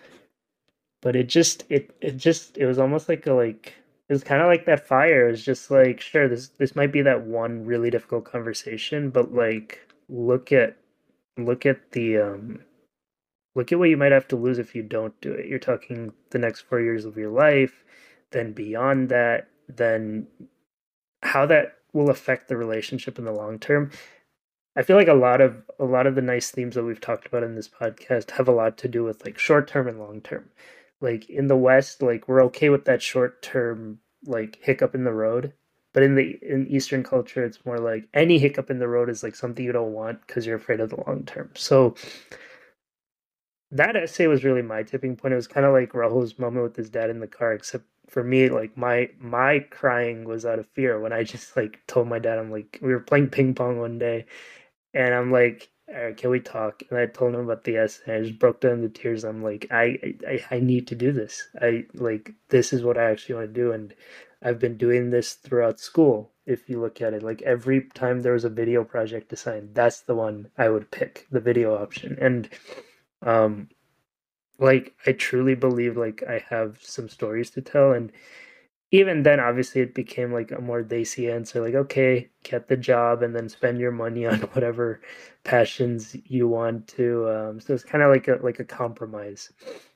But it just it it just it was almost like a like it was kind of like that fire. It was just like, sure, this this might be that one really difficult conversation, but like look at look at the um look at what you might have to lose if you don't do it. You're talking the next four years of your life, then beyond that, then how that will affect the relationship in the long term. I feel like a lot of a lot of the nice themes that we've talked about in this podcast have a lot to do with like short term and long term. Like in the West, like we're okay with that short term like hiccup in the road. But in the in Eastern culture, it's more like any hiccup in the road is like something you don't want because you're afraid of the long term. So that essay was really my tipping point. It was kind of like Rahul's moment with his dad in the car, except for me, like my my crying was out of fear when I just like told my dad, I'm like, we were playing ping pong one day, and I'm like, all right, can we talk? And I told him about the essay. I just broke down into tears. I'm like, I, I I need to do this. I like this is what I actually want to do, and I've been doing this throughout school. If you look at it, like every time there was a video project assigned, that's the one I would pick, the video option. And um like I truly believe like I have some stories to tell. And even then obviously it became like a more dicey answer, like, okay, get the job and then spend your money on whatever passions you want to. Um so it's kind of like a like a compromise.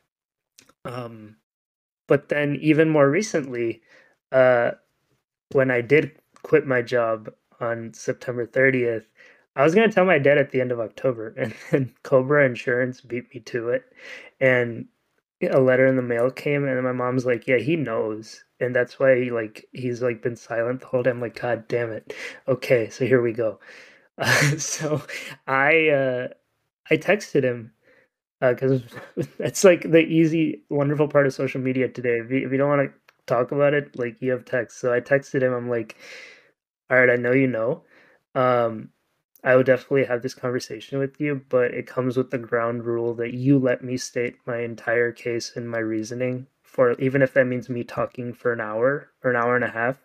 um but then even more recently, uh when I did quit my job on September thirtieth, I was gonna tell my dad at the end of October, and then Cobra Insurance beat me to it, and a letter in the mail came, and then my mom's like, "Yeah, he knows," and that's why he like he's like been silent the whole time. Like, God damn it! Okay, so here we go. Uh, so I uh, I texted him because that's like the easy, wonderful part of social media today. If you, if you don't want to talk about it, like you have text. So I texted him. I'm like, all right, I know you know. Um, I would definitely have this conversation with you, but it comes with the ground rule that you let me state my entire case and my reasoning for, even if that means me talking for an hour or an hour and a half.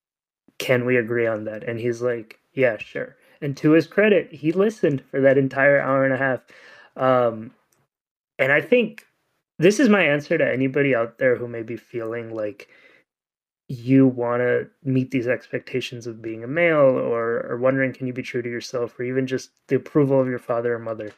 Can we agree on that? And he's like, yeah, sure. And to his credit, he listened for that entire hour and a half. Um, and I think this is my answer to anybody out there who may be feeling like you want to meet these expectations of being a male, or, or wondering, can you be true to yourself, or even just the approval of your father or mother.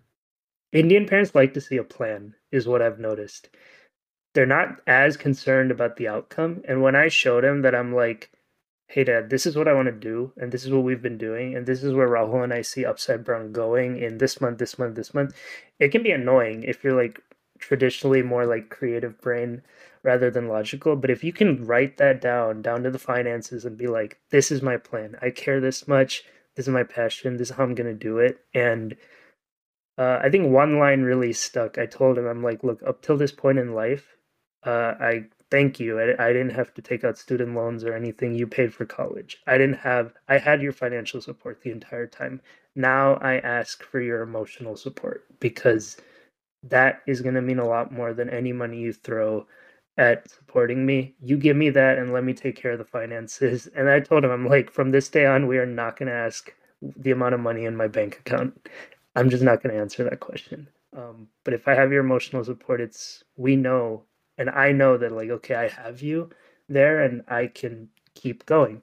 Indian parents like to see a plan, is what I've noticed. They're not as concerned about the outcome. And when I showed him that I'm like, hey, Dad, this is what I want to do, and this is what we've been doing, and this is where Rahul and I see Upside Brown going in this month, this month, this month, it can be annoying if you're like traditionally more like creative brain rather than logical. But if you can write that down, down to the finances, and be like, this is my plan, I care this much, this is my passion, this is how I'm going to do it. And uh, I think one line really stuck. I told him, I'm like, look, up till this point in life, uh, I thank you. I, I didn't have to take out student loans or anything. You paid for college. I didn't have, I had your financial support the entire time. Now I ask for your emotional support, because that is going to mean a lot more than any money you throw at supporting me. You give me that and let me take care of the finances. And I told him, I'm like, from this day on, we are not going to ask the amount of money in my bank account. I'm just not going to answer that question. Um, but if I have your emotional support, it's, we know, and I know that like, okay, I have you there and I can keep going.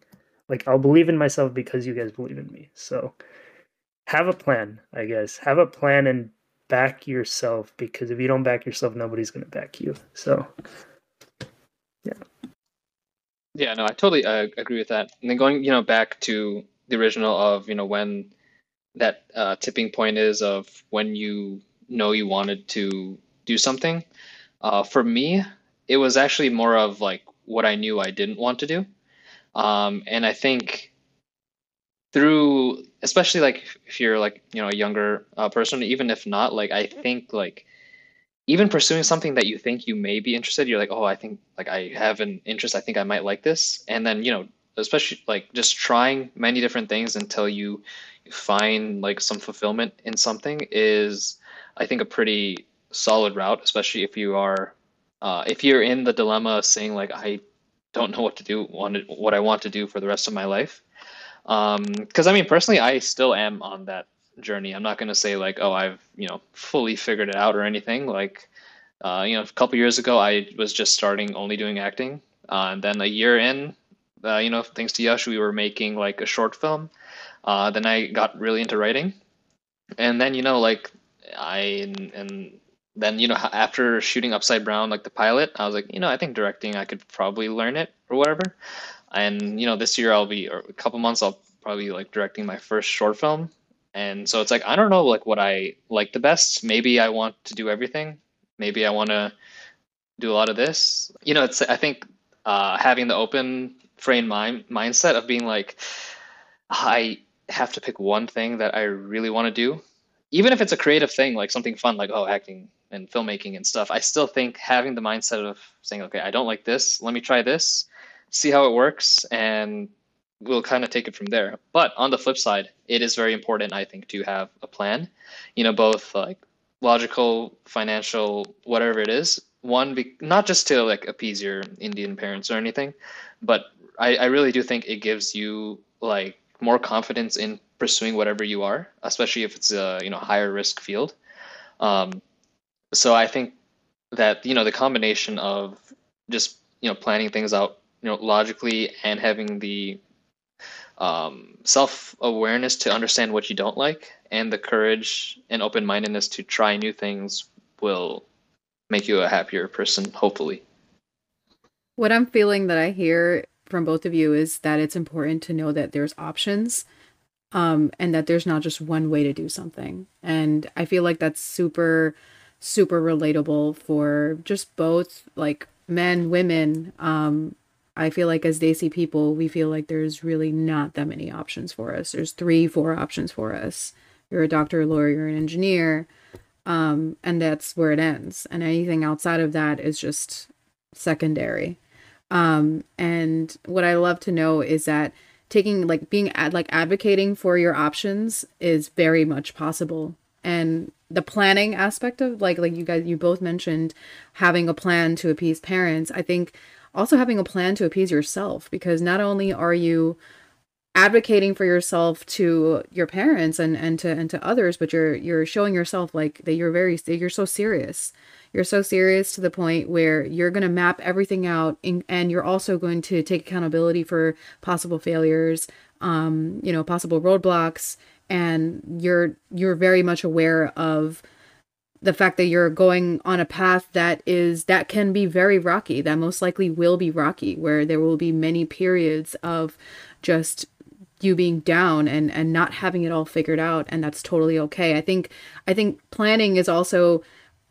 Like, I'll believe in myself because you guys believe in me. So have a plan, I guess. Have a plan and back yourself, because if you don't back yourself, nobody's going to back you. So, yeah. Yeah, no, I totally uh, agree with that. And then going, you know, back to the original of, you know, when that uh, tipping point is of when you know you wanted to do something. Uh, for me, it was actually more of like what I knew I didn't want to do. Um, and I think through, especially like if you're like, you know, a younger uh, person, even if not, like I think like even pursuing something that you think you may be interested, you're like, oh, I think like I have an interest. I think I might like this. And then, you know, especially like just trying many different things until you find like some fulfillment in something is, I think, a pretty solid route, especially if you are, uh, if you're in the dilemma of saying like, I don't know what to do, want to, what I want to do for the rest of my life. Um, because I mean, personally, I still am on that journey. I'm not going to say like, oh, I've, you know, fully figured it out or anything. Like, uh, you know, a couple years ago, I was just starting only doing acting. Uh, and then a year in, uh, you know, thanks to Yash, we were making like a short film. Uh, then I got really into writing. And then, you know, like I, and then, you know, after shooting Upside Brown, like the pilot, I was like, you know, I think directing, I could probably learn it or whatever. And, you know, this year I'll be, or a couple months, I'll probably be, like directing my first short film. And so it's like, I don't know, like what I like the best. Maybe I want to do everything. Maybe I want to do a lot of this. You know, it's, I think uh, having the open frame mind mindset of being like, I have to pick one thing that I really want to do. Even if it's a creative thing, like something fun, like, oh, acting and filmmaking and stuff, I still think having the mindset of saying, okay, I don't like this. Let me try this, see how it works, and we'll kind of take it from there. But on the flip side, it is very important, I think, to have a plan, you know, both like logical, financial, whatever it is. One, be, not just to like appease your Indian parents or anything, but I, I really do think it gives you like more confidence in pursuing whatever you are, especially if it's a, you know, higher risk field. Um, so I think that, you know, the combination of just, you know, planning things out, you know, logically and having the um, self-awareness to understand what you don't like and the courage and open-mindedness to try new things will make you a happier person, hopefully. What I'm feeling that I hear from both of you is that it's important to know that there's options, um, and that there's not just one way to do something. And I feel like that's super, super relatable for just both like men, women. Um, I feel like as Desi people, we feel like there's really not that many options for us. There's three, four options for us. You're a doctor, a lawyer, you're an engineer, um, and that's where it ends. And anything outside of that is just secondary. Um, and what I love to know is that taking like being ad, like advocating for your options is very much possible. And the planning aspect of like, like you guys, you both mentioned having a plan to appease parents. I think also having a plan to appease yourself, because not only are you advocating for yourself to your parents and, and to, and to others, but you're, you're showing yourself like that you're very, you're so serious. You're so serious to the point where you're going to map everything out, in, and you're also going to take accountability for possible failures, um, you know, possible roadblocks. And you're, you're very much aware of the fact that you're going on a path that is, that can be very rocky, that most likely will be rocky, where there will be many periods of just you being down and, and not having it all figured out. And that's totally okay. I think, I think planning is also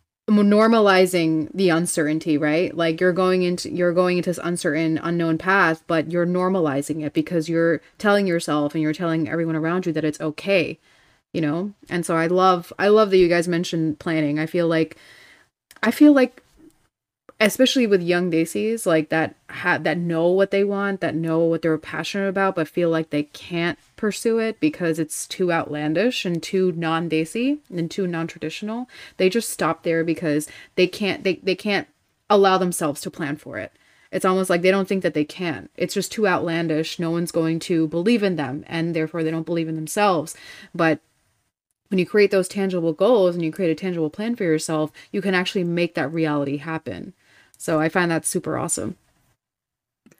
normalizing the uncertainty, right? Like you're going into you're going into this uncertain, unknown path, but you're normalizing it because you're telling yourself and you're telling everyone around you that it's okay, you know? And so I love I love that you guys mentioned planning. I feel like I feel like especially with young Desis, like that have that know what they want, that know what they're passionate about, but feel like they can't pursue it because it's too outlandish and too non-Desi and too non-traditional. They just stop there because they can't they, they can't allow themselves to plan for it. It's almost like they don't think that they can. It's just too outlandish. No one's going to believe in them, and therefore they don't believe in themselves. But when you create those tangible goals and you create a tangible plan for yourself, you can actually make that reality happen. So I find that super awesome.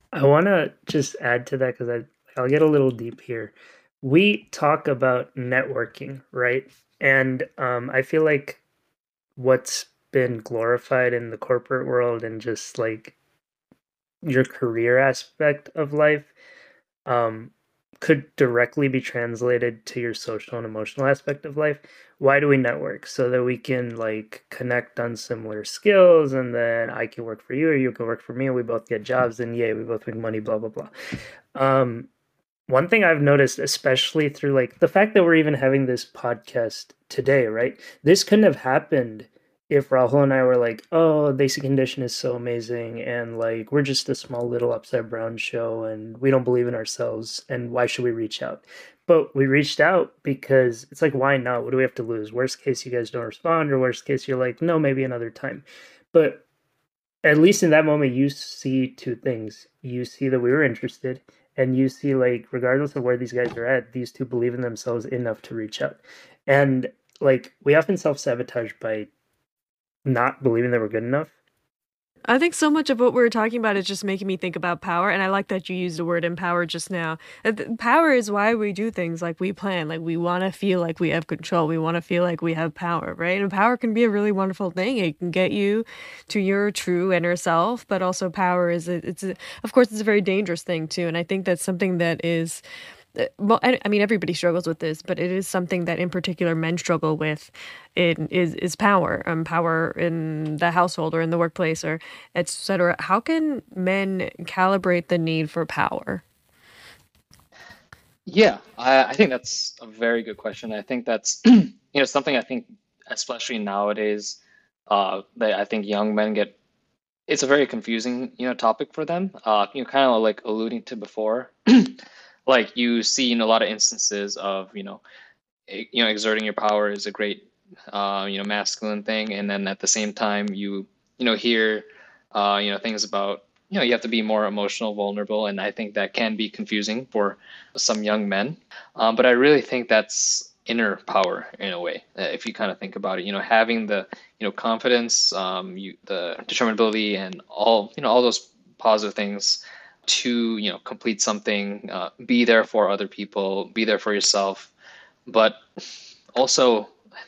I want to just add to that because I I'll get a little deep here. We talk about networking, right? And um, I feel like what's been glorified in the corporate world and just like your career aspect of life um, could directly be translated to your social and emotional aspect of life. Why do we network? So that we can like connect on similar skills, and then I can work for you, or you can work for me, and we both get jobs, and yay, we both make money, blah blah blah. Um, one thing I've noticed, especially through like the fact that we're even having this podcast today, right? This couldn't have happened if Rahul and I were like, oh, Basic Condition is so amazing, and like we're just a small little upside brown show, and we don't believe in ourselves, and why should we reach out? But we reached out because it's like, why not? What do we have to lose? Worst case, you guys don't respond, or worst case, you're like, no, maybe another time. But at least in that moment, you see two things. You see that we were interested, and you see, like, regardless of where these guys are at, these two believe in themselves enough to reach out. And, like, we often self sabotage by not believing that we're good enough. I think so much of what we were talking about is just making me think about power, and I like that you used the word empower just now. Uh, th- Power is why we do things like we plan, like we want to feel like we have control, we want to feel like we have power, right? And power can be a really wonderful thing. It can get you to your true inner self, but also power is, a, it's a, of course, it's a very dangerous thing too, and I think that's something that is uh, well, I, I mean, everybody struggles with this, but it is something that, in particular, men struggle with. It is is power, um, power in the household or in the workplace, or et cetera. How can men calibrate the need for power? Yeah, I, I think that's a very good question. I think that's you know something I think especially nowadays uh, that I think young men get. It's a very confusing you know topic for them. Uh, you know, kind of like alluding to before. Like you see in a lot of instances of you know e- you know exerting your power is a great uh, you know masculine thing, and then at the same time you you know hear uh, you know things about you know you have to be more emotional, vulnerable, and I think that can be confusing for some young men. Um, but I really think that's inner power in a way. Uh, if you kind of think about it, you know having the you know confidence, um, you the determinability, and all you know all those positive things to you know complete something, uh, be there for other people, be there for yourself, but also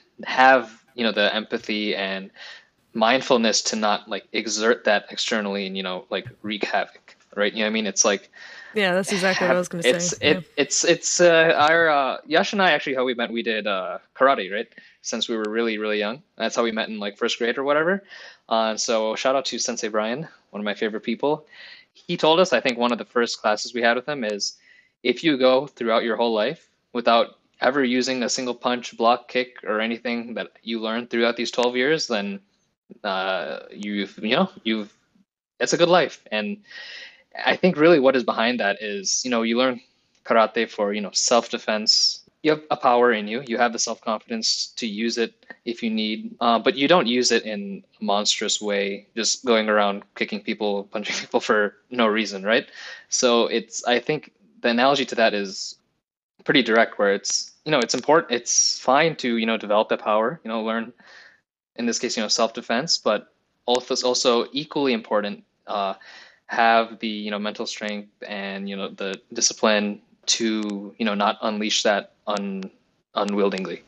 have you know the empathy and mindfulness to not like exert that externally and you know like wreak havoc, right? You know what I mean? It's like Yeah, that's exactly what I have was going to it's say. it Yeah. it's it's uh, our uh, Yash and I actually how we met. We did uh, karate, right? Since we were really really young. That's how we met in like first grade or whatever. Uh, so shout out to Sensei Brian, one of my favorite people. He told us, I think one of the first classes we had with him is if you go throughout your whole life without ever using a single punch, block, kick, or anything that you learned throughout these twelve years, then uh, you've, you know, you've, it's a good life. And I think really what is behind that is, you know, you learn karate for, you know, self-defense. You have a power in you. You have the self-confidence to use it if you need, uh, but you don't use it in a monstrous way, just going around kicking people, punching people for no reason, right? So it's, I think the analogy to that is pretty direct, where it's, you know, it's important, it's fine to, you know, develop that power, you know, learn, in this case, you know, self-defense, but also, it's also equally important, uh, have the, you know, mental strength and, you know, the discipline to, you know, not unleash that un unwillingly.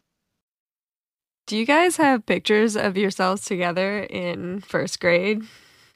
Do you guys have pictures of yourselves together in first grade?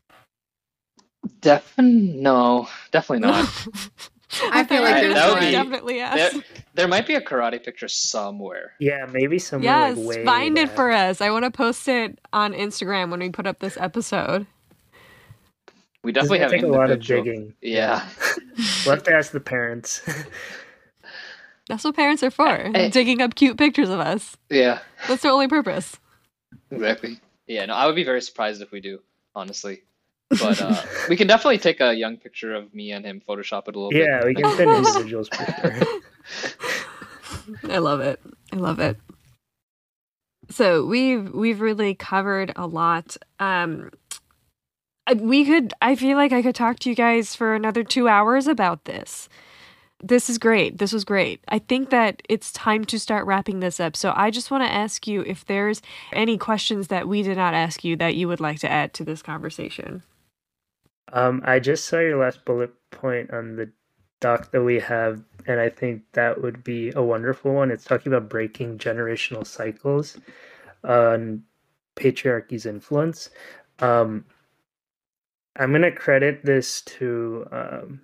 Definitely no, definitely not. I feel like I- there's that would one. be Definitely there, yes. there might be a karate picture somewhere. Yeah, maybe somewhere Yes, like way find it back. for us. I want to post it on Instagram when we put up this episode. We It's definitely gonna have take a lot of individual. digging. Yeah. We'll have to ask the parents. That's what parents are for, Hey. digging up cute pictures of us. Yeah, That's their only purpose. exactly. Yeah, no, I would be very surprised if we do, honestly. But uh, we can definitely take a young picture of me and him, Photoshop it a little bit. Yeah, we can send individuals for sure. I love it. I love it. So we've we've really covered a lot. Um, I- we could. I feel like I could talk to you guys for another two hours about this. This is great. This was great. I think that it's time to start wrapping this up. So I just want to ask you if there's any questions that we did not ask you that you would like to add to this conversation. Um, I just saw your last bullet point on the doc that we have, and I think that would be a wonderful one. It's talking about breaking generational cycles on patriarchy's influence. Um, I'm gonna credit this to um,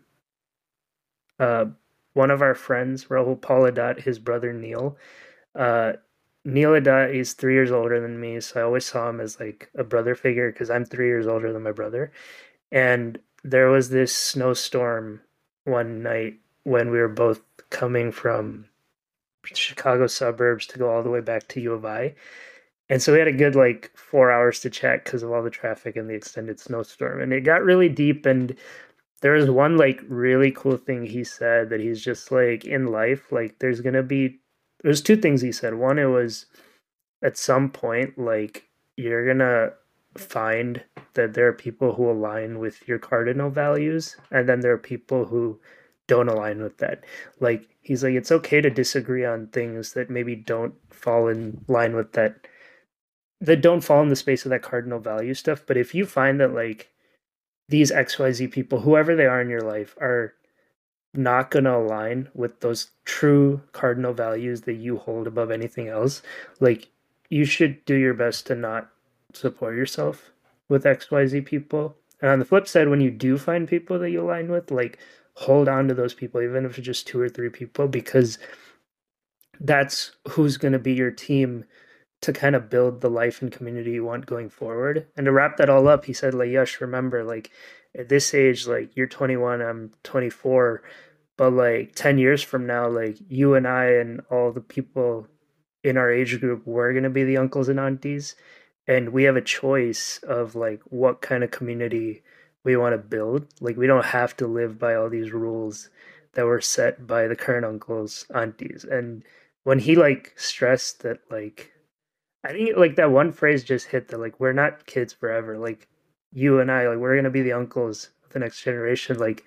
uh, one of our friends, Rahul Paladat, his brother Neil. Uh, Neil Adat is three years older than me, so I always saw him as like a brother figure because I'm three years older than my brother. And there was this snowstorm one night when we were both coming from Chicago suburbs to go all the way back to U of I. And so we had a good like four hours to chat because of all the traffic and the extended snowstorm. And it got really deep. And there was one like really cool thing he said that he's just like in life, like there's gonna be there's two things he said. One, it was at some point, like you're gonna find that there are people who align with your cardinal values, and then there are people who don't align with that. Like he's like, it's okay to disagree on things that maybe don't fall in line with that, that don't fall in the space of that cardinal value stuff. But if you find that like these X Y Z people, whoever they are in your life, are not going to align with those true cardinal values that you hold above anything else, like you should do your best to not support yourself with X Y Z people. And on the flip side, when you do find people that you align with, like hold on to those people, even if it's just two or three people, because that's who's going to be your team to kind of build the life and community you want going forward. And to wrap that all up, he said, like, Yash, remember, like at this age, like you're twenty-one, I'm twenty-four, but like ten years from now, like you and I and all the people in our age group, we're going to be the uncles and aunties. And we have a choice of like what kind of community we want to build. Like we don't have to live by all these rules that were set by the current uncles, aunties. And when he like stressed that, like, I think like that one phrase just hit that, like, we're not kids forever. Like you and I, like we're going to be the uncles of the next generation. Like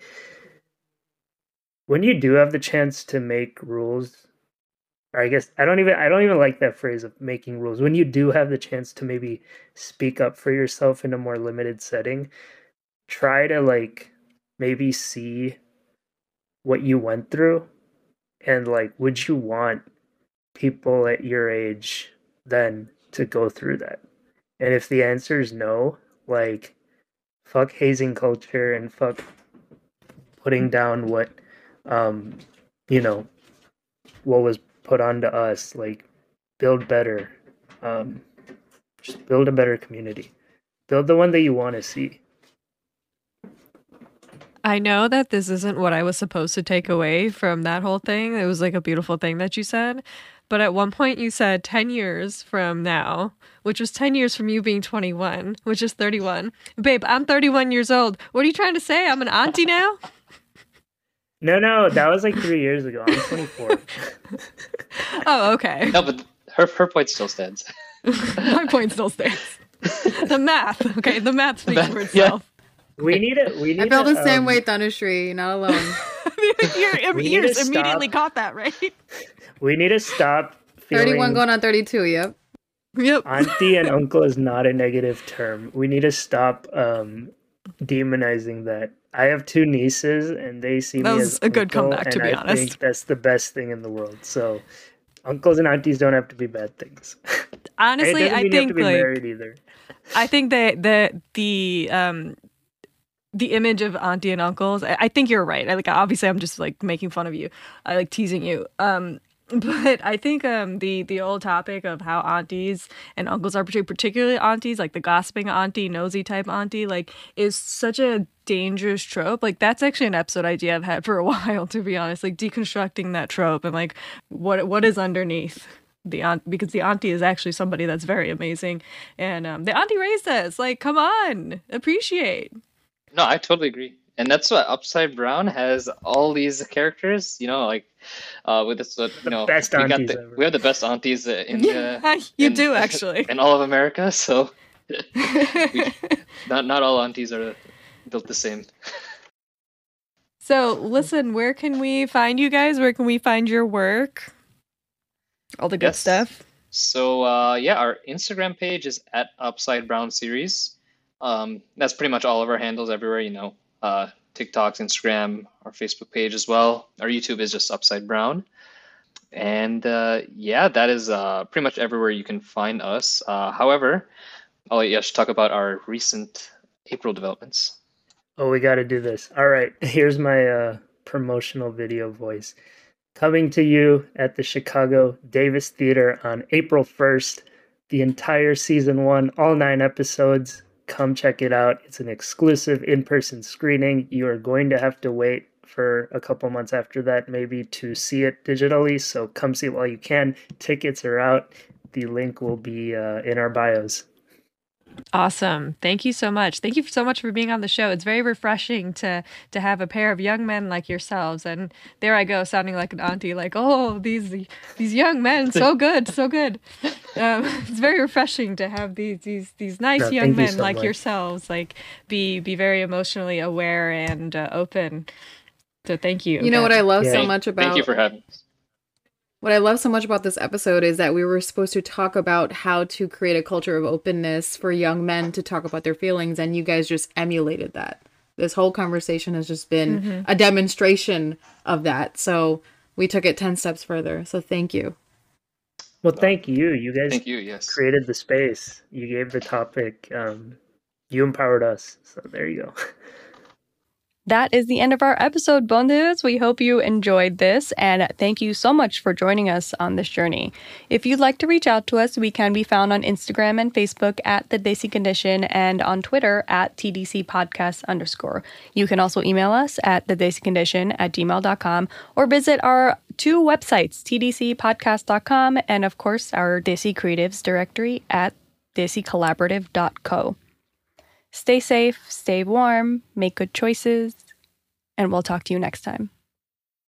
when you do have the chance to make rules, or I guess I don't even I don't even like that phrase of making rules. When you do have the chance to maybe speak up for yourself in a more limited setting, try to like maybe see what you went through, and like would you want people at your age then to go through that? And if the answer is no, like fuck hazing culture and fuck putting down what um you know what was put onto us. Like build better, um just build a better community, build the one that you want to see. I know that this isn't what I was supposed to take away from that whole thing. It was like a beautiful thing that you said. But at one point you said ten years from now, which was ten years from you being twenty-one, which is thirty-one. Babe, I'm thirty-one years old. What are you trying to say? I'm an auntie now? No, no, that was like three years ago. I'm twenty-four. Oh, okay. No, but her her point still stands. My point still stands. The math. Okay, the math speaks Math, for itself. We need it. We need. I feel a, the same um, way, Tanushree. You're not alone. Your We need ears to immediately stop. caught that, right? We need to stop feeling thirty-one going on thirty-two. Yep. Yep. auntie and uncle is not a negative term. We need to stop um, demonizing that. I have two nieces, and they see That me was as a good uncle, comeback, to and be I honest. think that's the best thing in the world. So, uncles and aunties don't have to be bad things. And it Honestly, doesn't I mean you have think to be like married either. I think that the the um the image of auntie and uncles, I, I think you're right. I, like obviously I'm just like making fun of you. I like teasing you. Um but I think um the the old topic of how aunties and uncles are portrayed, particularly aunties, like the gossiping auntie, nosy type auntie, like is such a dangerous trope. Like that's actually an episode idea I've had for a while, to be honest. Like deconstructing that trope and like what what is underneath the aunt, because the auntie is actually somebody that's very amazing, and um, the auntie raised us. Like, come on, appreciate. No, I totally agree. And that's what Upside Brown has all these characters, you know, like uh with this what you The know best we got aunties the ever. we have the best aunties uh, in Yeah, the you in, do actually. in all of America, so we, not not all aunties are built the same. So, listen, where can we find you guys? Where can we find your work? All the good Yes. stuff. So uh yeah, our Instagram page is at Upside Brown Series. Um, that's pretty much all of our handles everywhere, you know, uh, TikTok, Instagram, our Facebook page as well. Our YouTube is just Upside Brown. And uh, yeah, that is uh, pretty much everywhere you can find us. Uh, however, I'll let Yash talk about our recent April developments. Oh, we got to do this. All right, here's my uh, promotional video voice. Coming to you at the Chicago Davis Theater on April first, the entire season one, all nine episodes. Come check it out. It's an exclusive in-person screening. You are going to have to wait for a couple months after that, maybe, to see it digitally. So come see it while you can. Tickets are out. The link will be uh, in our bios. Awesome. Thank you so much. Thank you so much for being on the show. It's very refreshing to to have a pair of young men like yourselves. And there I go, sounding like an auntie, like, oh, these these young men, so good, so good. Um, it's very refreshing to have these these these nice No, young thank you men so like much. yourselves, like be be very emotionally aware and uh, open. So thank you. You know what I love Yeah. so Thank, much about thank you for having us. What I love so much about this episode is that we were supposed to talk about how to create a culture of openness for young men to talk about their feelings, and you guys just emulated that. This whole conversation has just been Mm-hmm. a demonstration of that. So we took it ten steps further. So thank you. Well, thank you. You guys Thank you. Yes. created the space. You gave the topic. Um, you empowered us. So there you go. That is the end of our episode, Bondus. We hope you enjoyed this, and thank you so much for joining us on this journey. If you'd like to reach out to us, we can be found on Instagram and Facebook at The Desi Condition and on Twitter at T D C Podcast underscore. You can also email us at thedesicondition at gmail dot com or visit our two websites, t d c podcast dot com and, of course, our Desi Creatives directory at desi collaborative dot co. Stay safe, stay warm, make good choices, and we'll talk to you next time.